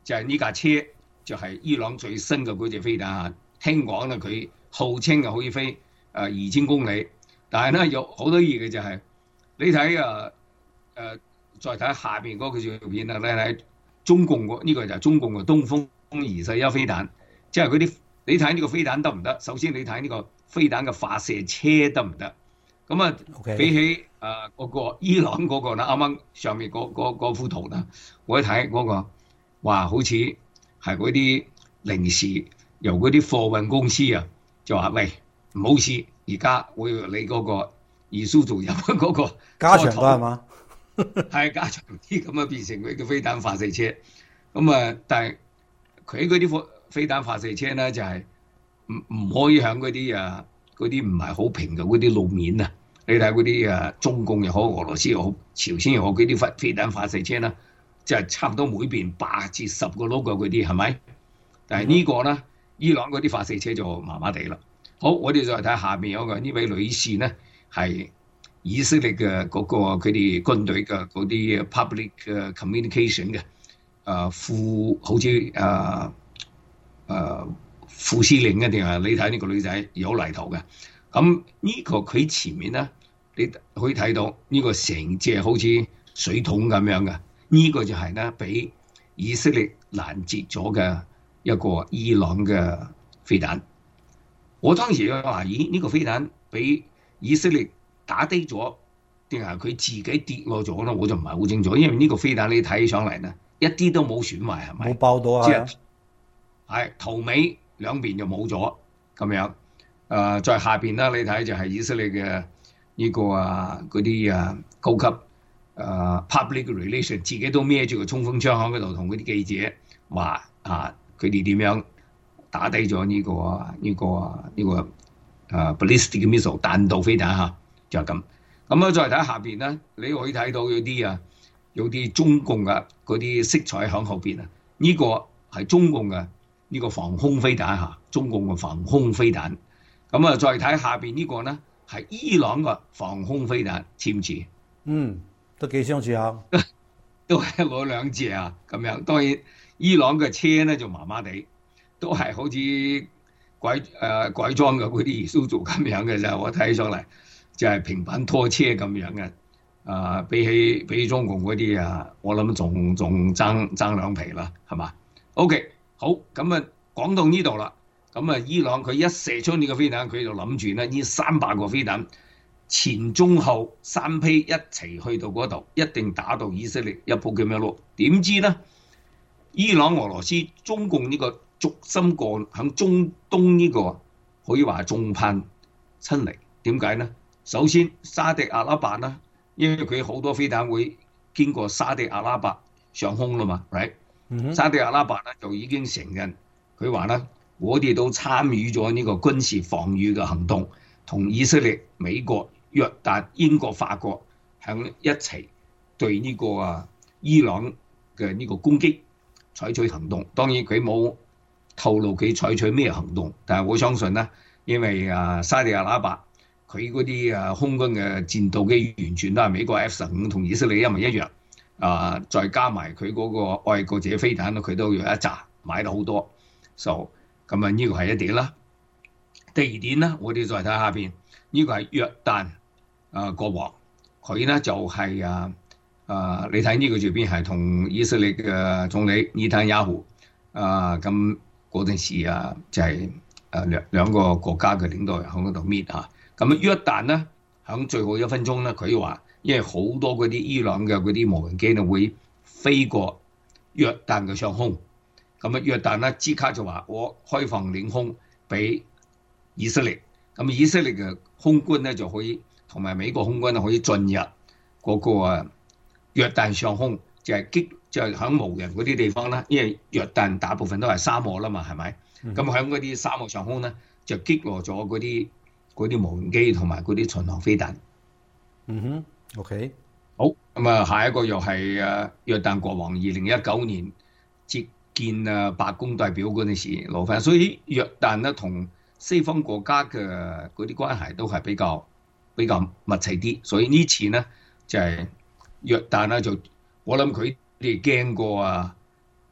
就係呢架車就係伊朗最新嘅嗰隻飛彈嚇。聽講咧佢號稱係可以飛誒二千公里，但係咧有好多嘢嘅就係、是、你睇誒誒，再睇下邊嗰個照片啦，你睇中共個呢、這個就係中共嘅東風二十一飛彈，即係嗰啲你睇呢個飛彈得唔得？首先你睇呢個飛彈嘅發射車得唔得？咁啊，okay. 比起誒嗰、呃那個伊朗嗰、那個啦，啱啱上面嗰、那個、幅圖啦，我一睇嗰個，哇，好似係嗰啲零時由嗰啲貨運公司啊，就話喂，唔好意思，而家我要你嗰個二速做入嗰個加長㗎係嘛？ 係加長啲咁啊，變成佢嘅飛彈發射車。咁啊，但係佢嗰啲飛彈發射車咧，就係唔唔可以響嗰啲啊。嗰啲唔係好平嘅嗰啲路面啊，你睇嗰啲啊，中共又好，俄羅斯又好，朝鮮又好，嗰啲飛飛彈發射車啦，即係差唔多每邊八至十個 logo 嗰啲係咪？但係呢個咧，伊朗嗰啲發射車就麻麻地啦。好，我哋再睇下面有個呢位女士咧，係以色列嘅嗰個佢哋軍隊嘅嗰啲 public communication 嘅，誒副好似誒誒。呃呃副司令一定係你睇呢個女仔有嚟頭嘅，咁呢個佢前面咧，你可以睇到呢個成隻好似水桶咁樣嘅，呢個就係咧俾以色列攔截咗嘅一個伊朗嘅飛彈。我當時話：咦，呢個飛彈俾以色列打低咗，定係佢自己跌落咗咧？我就唔係好清楚，因為呢個飛彈你睇上嚟咧，一啲都冇損壞，係咪？ 冇爆到啊！ 係頭尾。兩邊就冇咗咁樣，誒、呃，在下邊啦，你睇就係以色列嘅呢個啊嗰啲啊高級誒、呃、public relation， 自己都孭住個衝鋒槍喺嗰度同嗰啲記者話啊，佢哋點樣打低咗呢、這個呢、這個呢、這個誒、uh, ballistic missile 彈道飛彈嚇，就係、是、咁。咁啊，再睇下邊咧，你可以睇到有啲啊有啲中共嘅嗰啲色彩喺後邊啊，呢、這個係中共嘅。呢、這個防空飛彈嚇，中共嘅防空飛彈。咁啊，再睇下邊呢個咧，係伊朗嘅防空飛彈，似唔似？ 嗯，都幾相似啊， 都係攞兩隻啊，咁樣。當然，伊朗嘅車咧就麻麻地，都係好似鬼誒、呃、改裝嘅嗰啲 Isuzu 咁樣嘅啫。我睇上嚟就係平板拖車咁樣嘅。啊、呃，比起比起中共嗰啲啊，我諗仲仲爭爭兩皮啦，係嘛 ？OK。好，咁啊，講到呢度啦，咁啊，伊朗佢一射出呢個飛彈，佢就諗住咧，呢三百個飛彈前中後三批一齊去到嗰度，一定打到以色列一鋪咁樣咯。點知咧，伊朗、俄羅斯、中共呢個軸心國喺中東呢個可以話眾叛親離。點解咧？首先沙特阿拉伯啦，因為佢好多飛彈會經過沙特阿拉伯上空啦嘛 ，right？沙特阿拉伯咧就已經承認，佢話咧，我哋都參與咗呢個軍事防禦嘅行動，同以色列、美國、約旦、英國、法國響一齊對呢個啊伊朗嘅呢個攻擊採取行動。當然佢冇透露佢採取咩行動，但係我相信咧，因為啊沙特阿拉伯佢嗰啲啊空軍嘅戰鬥機完全都係美國 F 十五同以色列一模一樣。啊！再加埋佢嗰個愛國者飛彈咧，佢都有一紮買到好多，就咁啊！呢個係一點啦。第二點咧，我哋再睇下邊，呢、這個係約旦啊國王，佢咧就係、是、啊啊！你睇呢個照片係同以色列嘅總理內塔尼亞胡啊，咁嗰陣時啊就係、是、誒兩兩個國家嘅領導人喺嗰度搣嚇。咁約旦咧喺最後一分鐘咧，佢話。因為好多嗰啲伊朗嘅嗰啲無人機咧會飛過約旦嘅上空，咁啊約旦咧即刻就話我開放領空俾以色列，咁以色列嘅空軍咧就可以同埋美國空軍咧可以進入嗰個啊約旦上空，就係擊就係喺無人嗰啲地方啦，因為約旦大部分都係沙漠啦嘛，係咪？咁喺嗰啲沙漠上空咧就擊落咗嗰啲嗰啲無人機同埋嗰啲巡航飛彈。 嗯哼。OK， 好，咁啊，下一個又係誒約旦國王二零一九年接見啊白宮代表嗰陣時攞翻，所以約旦咧同西方國家嘅嗰啲關係都係比較比較密切啲，所以呢次咧就係、是、約旦咧就我諗佢哋驚過啊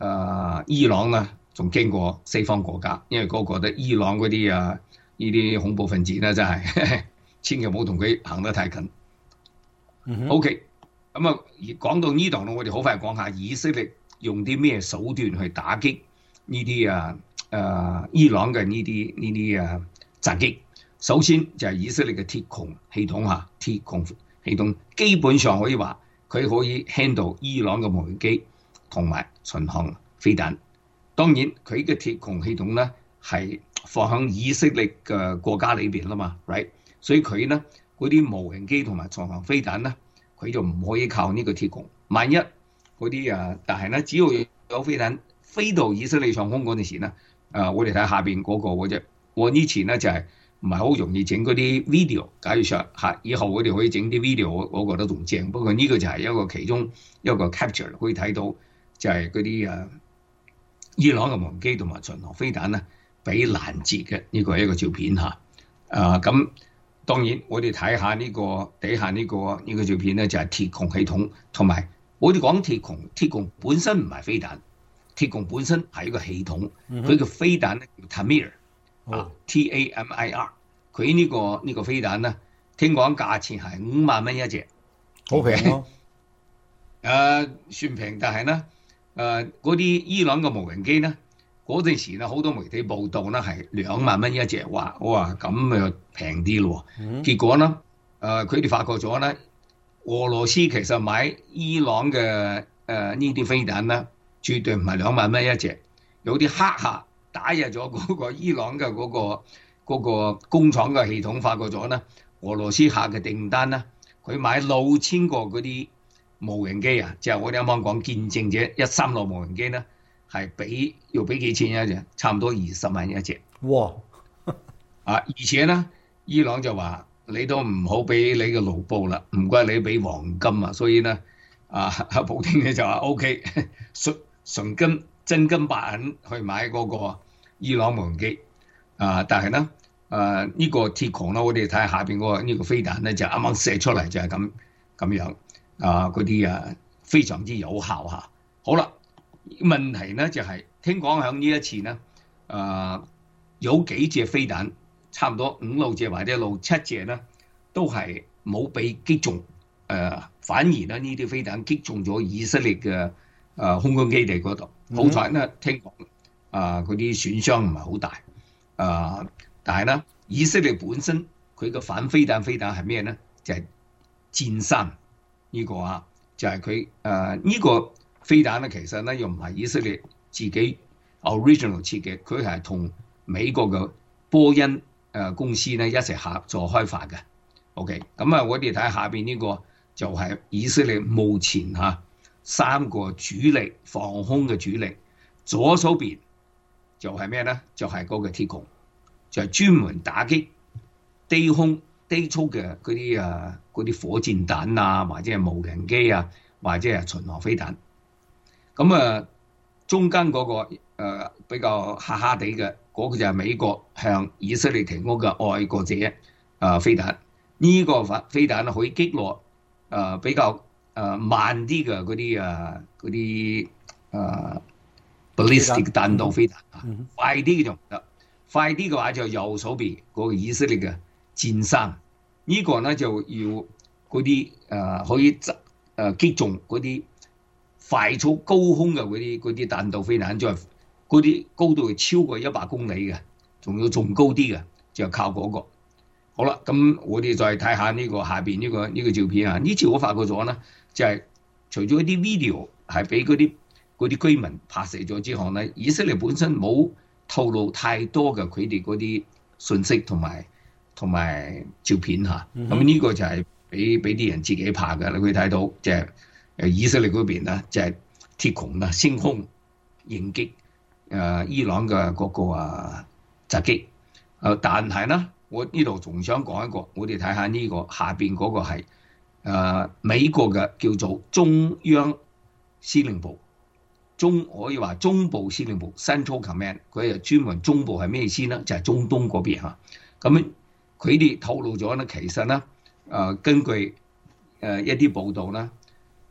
呃、伊朗咧仲經過西方國家，因為個個覺得伊朗嗰啲啊呢啲恐怖分子咧真係千祈唔好同佢行得太近。 嗯、 OK， 咁啊，講到呢度咧，我哋好快講下以色列用啲咩手段去打擊呢啲啊誒伊朗嘅呢啲呢啲啊襲擊。首先就係以色列嘅鐵穹系統嚇，鐵穹系統基本上可以話佢可以 handle 伊朗嘅無人機同埋巡航飛彈。當然佢嘅鐵穹系統咧係放喺以色列嘅國家裏邊啦嘛 ，right？ 所以佢咧嗰啲無人機同埋巡航飛彈咧，佢就唔可以靠呢個鐵穹。萬一嗰啲啊，但係咧只要有飛彈飛到以色列上空嗰陣時咧，啊我哋睇下邊嗰個嗰隻，我呢前咧就係、是。唔係好容易整嗰啲 video， 假如上嚇以後我哋可以整啲 video， 我我覺得仲正。不過呢個就係一個其中一個 capture， 可以睇到就係嗰啲誒伊朗嘅無人機同埋巡航飛彈咧，俾攔截嘅呢個係一個照片嚇。啊咁當然我哋睇下呢個底下呢個呢個照片咧，就係鐵穹系統，同埋我哋講鐵穹，鐵穹本身唔係飛彈，鐵穹本身係一個系統，佢嘅飛彈咧叫 Tamir。啊 ，T A M I R， 佢呢、這個呢、這個飛彈咧，聽講價錢係五萬蚊一隻， 好平咯。 誒、呃，算平，但係咧，誒嗰啲伊朗嘅無人機咧，嗰陣時咧好多媒體報道咧係兩萬蚊一隻，話我話咁又平啲咯。嗯、結果咧，誒佢哋發覺咗咧，俄羅斯其實買伊朗嘅誒、呃、呢啲飛彈咧，絕對唔係兩萬蚊一隻，有啲黑客打入咗嗰個伊朗嘅嗰、嗰個嗰、嗰個工廠嘅系統，發覺咗咧，俄羅斯下嘅訂單咧，佢買六千個嗰啲無人機啊，即係我哋啱啱講見證者一三六無人機咧，係俾要俾幾錢一隻？差唔多二十萬一隻。 哇！ 啊，而且咧，伊朗就話你都唔好俾你嘅盧布啦，唔該你俾黃金啊，所以咧，啊，普京咧就話 O K， 純純金。真金白銀去買嗰個伊朗無人機啊！但係咧，誒、啊、呢、這個鐵穹啦，我哋睇下下邊嗰個呢個飛彈咧，就啱啱射出嚟就係咁咁樣啊！嗰啲啊非常之有效嚇。好啦，問題咧就係、是、聽講響呢一次咧，誒、啊、有幾隻飛彈，差唔多五六隻或者六七隻咧，都係冇被擊中，誒、啊、反而咧呢啲飛彈擊中咗以色列嘅誒空軍基地嗰度。好彩咧，聽講啊，嗰啲損傷唔係好大啊，但係咧，以色列本身佢個反飛彈飛彈係咩咧？就係、是、箭三呢個啊，就係佢誒呢個飛彈咧，其實咧又唔係以色列自己 original 設計，佢係同美國嘅波音誒公司咧一齊合作開發嘅。OK， 咁啊，我哋睇下邊呢個就係以色列目前嚇。啊三個主力防空嘅主力，左手邊就係咩咧？就係、是、嗰個鐵穹，就係、是、專門打擊低空低速嘅嗰啲啊嗰啲火箭彈啊，或者係無人機啊，或者係巡航飛彈。咁啊，中間嗰、那個、呃、比較哈哈地嘅嗰個就係美國向以色列提供嘅愛國者啊、呃、飛彈。呢、這個飛飛彈可以擊落啊、呃、比較。誒、呃、慢啲嘅嗰啲啊嗰啲誒 ballistic 彈道飛彈啊，嗯、快啲嘅就唔得，快啲嘅話就右手邊嗰個以色列嘅箭三，呢個咧就要嗰啲誒可以誒擊中嗰啲快速高空嘅嗰啲嗰啲彈道飛彈，再嗰啲高度超過一百公里嘅，仲要仲高啲嘅，就靠嗰、那個。好啦，咁我哋再睇下呢個下邊呢、這個呢、這個照片啊，呢次我發覺咗咧。就係除咗一啲 video 係俾嗰啲嗰啲居民拍攝咗之後咧，以色列本身冇透露太多嘅佢哋嗰啲信息同埋同埋照片嚇。咁呢、mm hmm. 個就係俾俾啲人自己拍嘅，你會睇到即係誒以色列嗰邊咧，就係鐵穹啦，升空迎擊誒伊朗嘅嗰個啊襲擊。誒，但係咧，我呢度仲想講一個，我哋睇下呢個下邊嗰個係。誒、呃、美國嘅叫做中央司令部，中可以話中部司令部 Central Command， 佢係專門中部係咩意思咧？就係、是、中東嗰邊嚇。咁佢哋透露咗咧，其實咧誒、呃、根據誒、呃、一啲報道咧，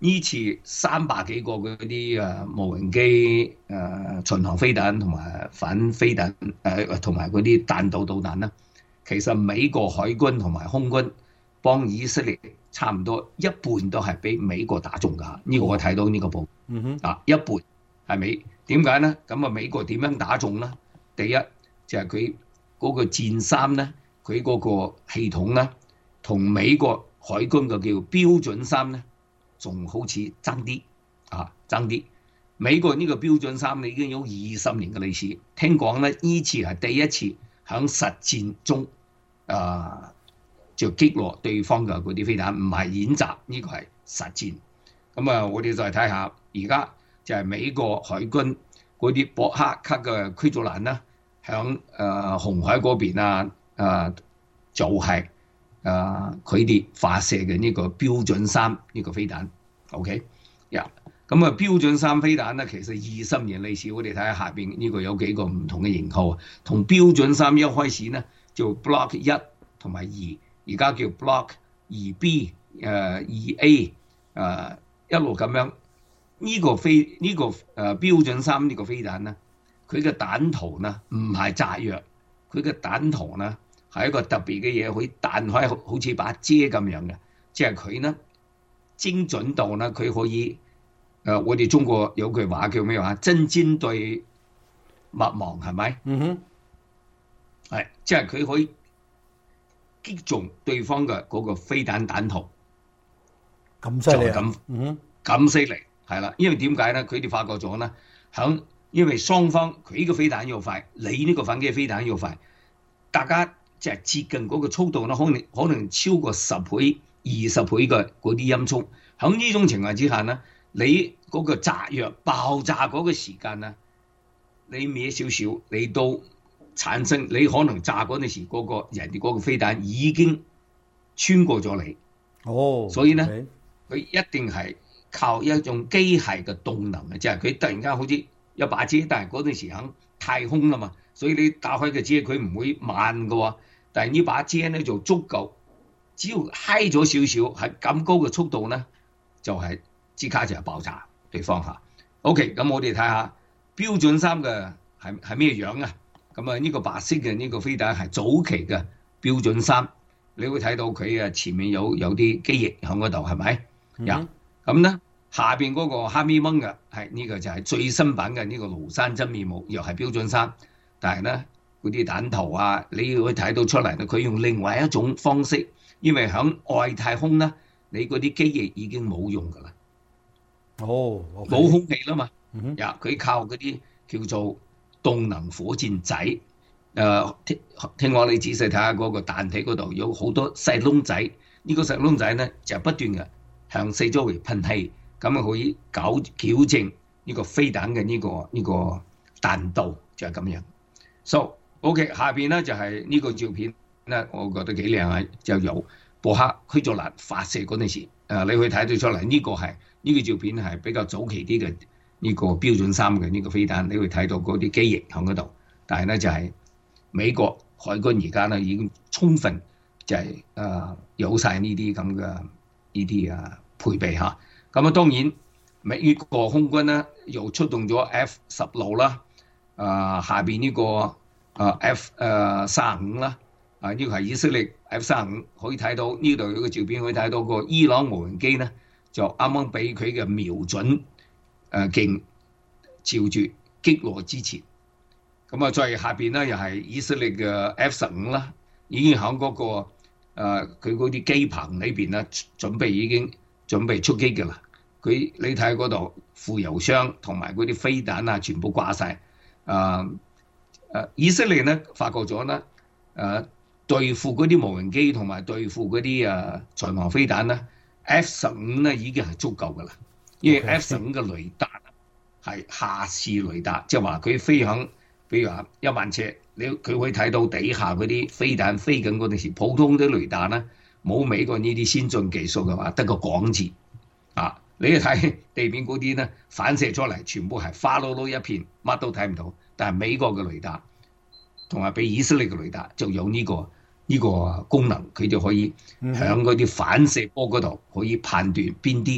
呢次三百幾個嗰啲誒無人機誒巡航飛彈同埋反飛彈誒同埋嗰啲彈道導彈啦，其實美國海軍同埋空軍幫以色列差唔多一半都係俾美國打中㗎。呢、呢個我睇到呢個報嗯哼啊，一半係美。點解咧？咁啊，美國點樣打中咧？第一就係佢嗰個戰三咧，佢嗰個系統咧，同美國海軍嘅叫標準三咧。仲好似爭啲啊，爭啲！美國呢個標準三已經有二十年嘅歷史，聽講咧呢次係第一次喺實戰中啊就擊落對方嘅嗰啲飛彈，唔係演習，呢、這個係實戰。咁啊，我哋再睇下，而家就係美國海軍嗰啲博克克嘅驅逐艦啦，響誒紅海嗰邊啊，啊就係、是。啊！佢哋發射嘅呢個標準三呢個飛彈 ，OK 呀？咁啊，標準三飛彈咧，其實二十年歷史，我哋睇下下邊呢個有幾個唔同嘅型號啊。同標準三一開始咧，就 Block 一同埋二，而家叫 Block 二 B 誒、呃、二 A 誒、呃、一路咁樣。呢、這個飛呢、這個誒、呃、標準三呢個飛彈咧，佢嘅彈頭咧唔係炸藥，佢嘅彈頭咧。係一個特別嘅嘢，可以彈開好似把遮咁樣嘅，即係佢呢精準度呢，佢可以誒、呃，我哋中國有句話叫咩話？真尖對麥芒係咪？ 嗯哼， 係，即係佢可以擊中對方嘅嗰個飛彈彈頭， 咁犀利啊！ 咁嗯哼， 咁犀利係啦，因為點解咧？佢哋發覺咗咧，響因為雙方佢呢個飛彈要快，你呢個反擊飛彈要快，大家。即係接近嗰個速度咧，可能可能超過十倍、二十倍嘅嗰啲音速。喺呢種情況之下咧，你嗰個炸藥爆炸嗰個時間咧，你歪少少，你都產生你可能炸嗰陣時，嗰個人哋嗰個飛彈已經穿過咗你。 哦， 所以咧，佢、okay. 一定係靠一種機械嘅動能嘅，即係佢突然間好似一把遮，但係嗰陣時喺太空啦嘛，所以你打開嘅遮佢唔會慢嘅喎。但係呢把遮咧就足夠，只要嗨咗少少，係咁高嘅速度咧，就係即刻就係爆炸對方嚇。OK，咁我哋睇下標準三嘅係係咩樣啊？咁啊呢個白色嘅呢個飛彈係早期嘅標準三，你會睇到佢啊前面有有啲機翼喺嗰度係咪？呀，咁、mm-hmm. 咧下邊嗰個黑咪掹嘅係呢個就係最新版嘅呢個廬山真面目，又係標準三，但係咧。嗰啲彈頭啊，你會睇到出嚟咧，佢用另外一種方式，因為喺外太空咧，你嗰啲機翼已經冇用噶啦， 哦，冇、 okay. 空氣啦嘛， 嗯呀，佢靠嗰啲叫做動能火箭仔，誒、呃，聽聽我你仔細睇下嗰個彈體嗰度有好多細窿仔，呢、呢個細窿仔咧就不斷嘅向四周圍噴氣，咁啊可以搞矯正呢個飛彈嘅呢個呢、呢個彈道，就係、是、咁樣。So O.K. 下邊咧就係呢個照片咧，我覺得幾靚啊！就有博克驅逐艦發射嗰陣時，誒你可以睇到出嚟呢個係呢個照片係比較早期啲嘅呢個標準三嘅呢個飛彈，你會睇到嗰啲機翼喺嗰度。但係咧就係美國海軍而家咧已經充分就係誒有晒呢啲咁嘅呢啲啊配備嚇。咁啊當然美國空軍咧又出動咗 F 十六啦，誒下邊呢個。啊 F 誒三十五啦，啊呢個係以色列 F 三十五，可以睇到呢度有個照片，可以睇到個伊朗無人機咧，就啱啱俾佢嘅瞄準誒鏡照住擊落之前，咁啊再下邊咧又係以色列嘅 F 十五啦，已經喺嗰個誒佢嗰啲機棚裏邊咧準備已經準備出擊嘅啦，佢你睇嗰度副油箱同埋嗰啲飛彈啊，全部掛晒。啊！誒以色列咧發覺咗咧，誒對付嗰啲無人機同埋對付嗰啲誒巡航飛彈咧 ，F 十五咧已經係足夠噶啦，因為 F 十五嘅雷達係下視雷達，即係話佢飛響，比如話一萬尺，你佢可以睇到底下嗰啲飛彈飛緊嗰陣時，普通啲雷達咧冇美國呢啲先進技術嘅話，得個講字啊！你一睇地面嗰啲咧反射出嚟，全部係花碌碌一片，乜都睇唔到。但係美國嘅雷達同埋比以色列嘅雷達就有呢、這個呢、這個功能，佢就可以喺嗰啲反射波嗰度可以判斷邊啲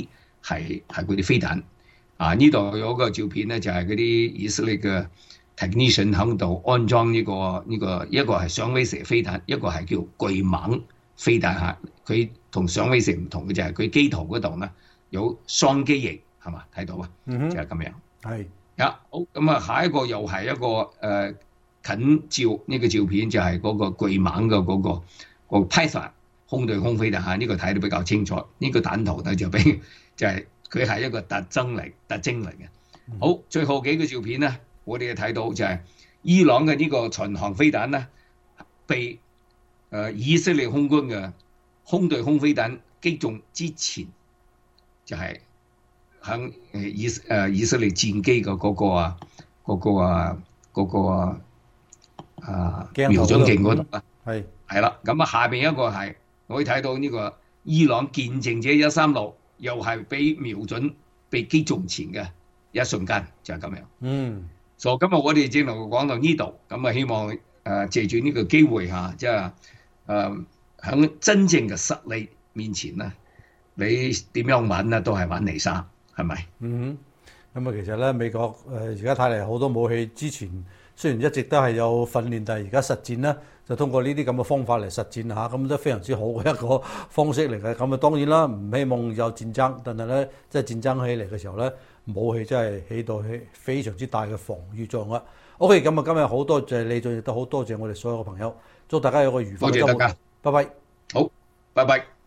係係嗰啲飛彈。啊，呢度有個照片咧，就係嗰啲以色列嘅 technician 喺度安裝呢、呢個呢、呢個一個係響尾蛇飛彈，一個係叫巨猛飛彈嚇。佢同響尾蛇唔同嘅就係佢機頭嗰度咧有雙機翼，係嘛？睇到啊，就係咁樣。 係啊，好咁啊，下一個又係一個誒、呃、近照呢、呢個照片，就係嗰個巨猛嘅嗰、嗰個、嗰個 Python 空對空飛彈嚇，呢、呢個睇得比較清楚。呢、呢個彈頭咧就比就係、是。佢係一個特徵嚟，特徵嚟嘅。好，最後幾個照片咧，我哋睇到就係伊朗嘅呢個巡航飛彈咧，被誒、呃、以色列空軍嘅空對空飛彈擊中之前，就係喺誒以誒以色列戰機嘅嗰個啊，嗰、嗰個啊，嗰、嗰個啊啊瞄準鏡嗰度啊，係係啦。咁啊，下邊一個係我可以睇到呢個伊朗見證者一三六。又係俾瞄準、被擊中前嘅一瞬間，就係、是、咁樣。嗯，所以今日我哋正路講到呢度，咁啊希望誒、呃、借住呢個機會嚇，即係誒喺真正嘅實力面前咧，你點樣玩咧都係玩泥沙，係咪？嗯， 咁啊其實咧美國誒而家睇嚟好多武器之前雖然一直都係有訓練，但係而家實戰咧就通過呢啲咁嘅方法嚟實戰嚇，咁都非常之好嘅一個方式嚟嘅。咁啊當然啦，唔希望有戰爭，但係咧即係戰爭起嚟嘅時候咧，武器真係起到起非常之大嘅防禦作用啦。OK，咁啊今日好多謝李俊，亦都好多謝我哋所有嘅朋友，祝大家有個愉快嘅週末。 多謝大家， 拜拜。 好，拜拜。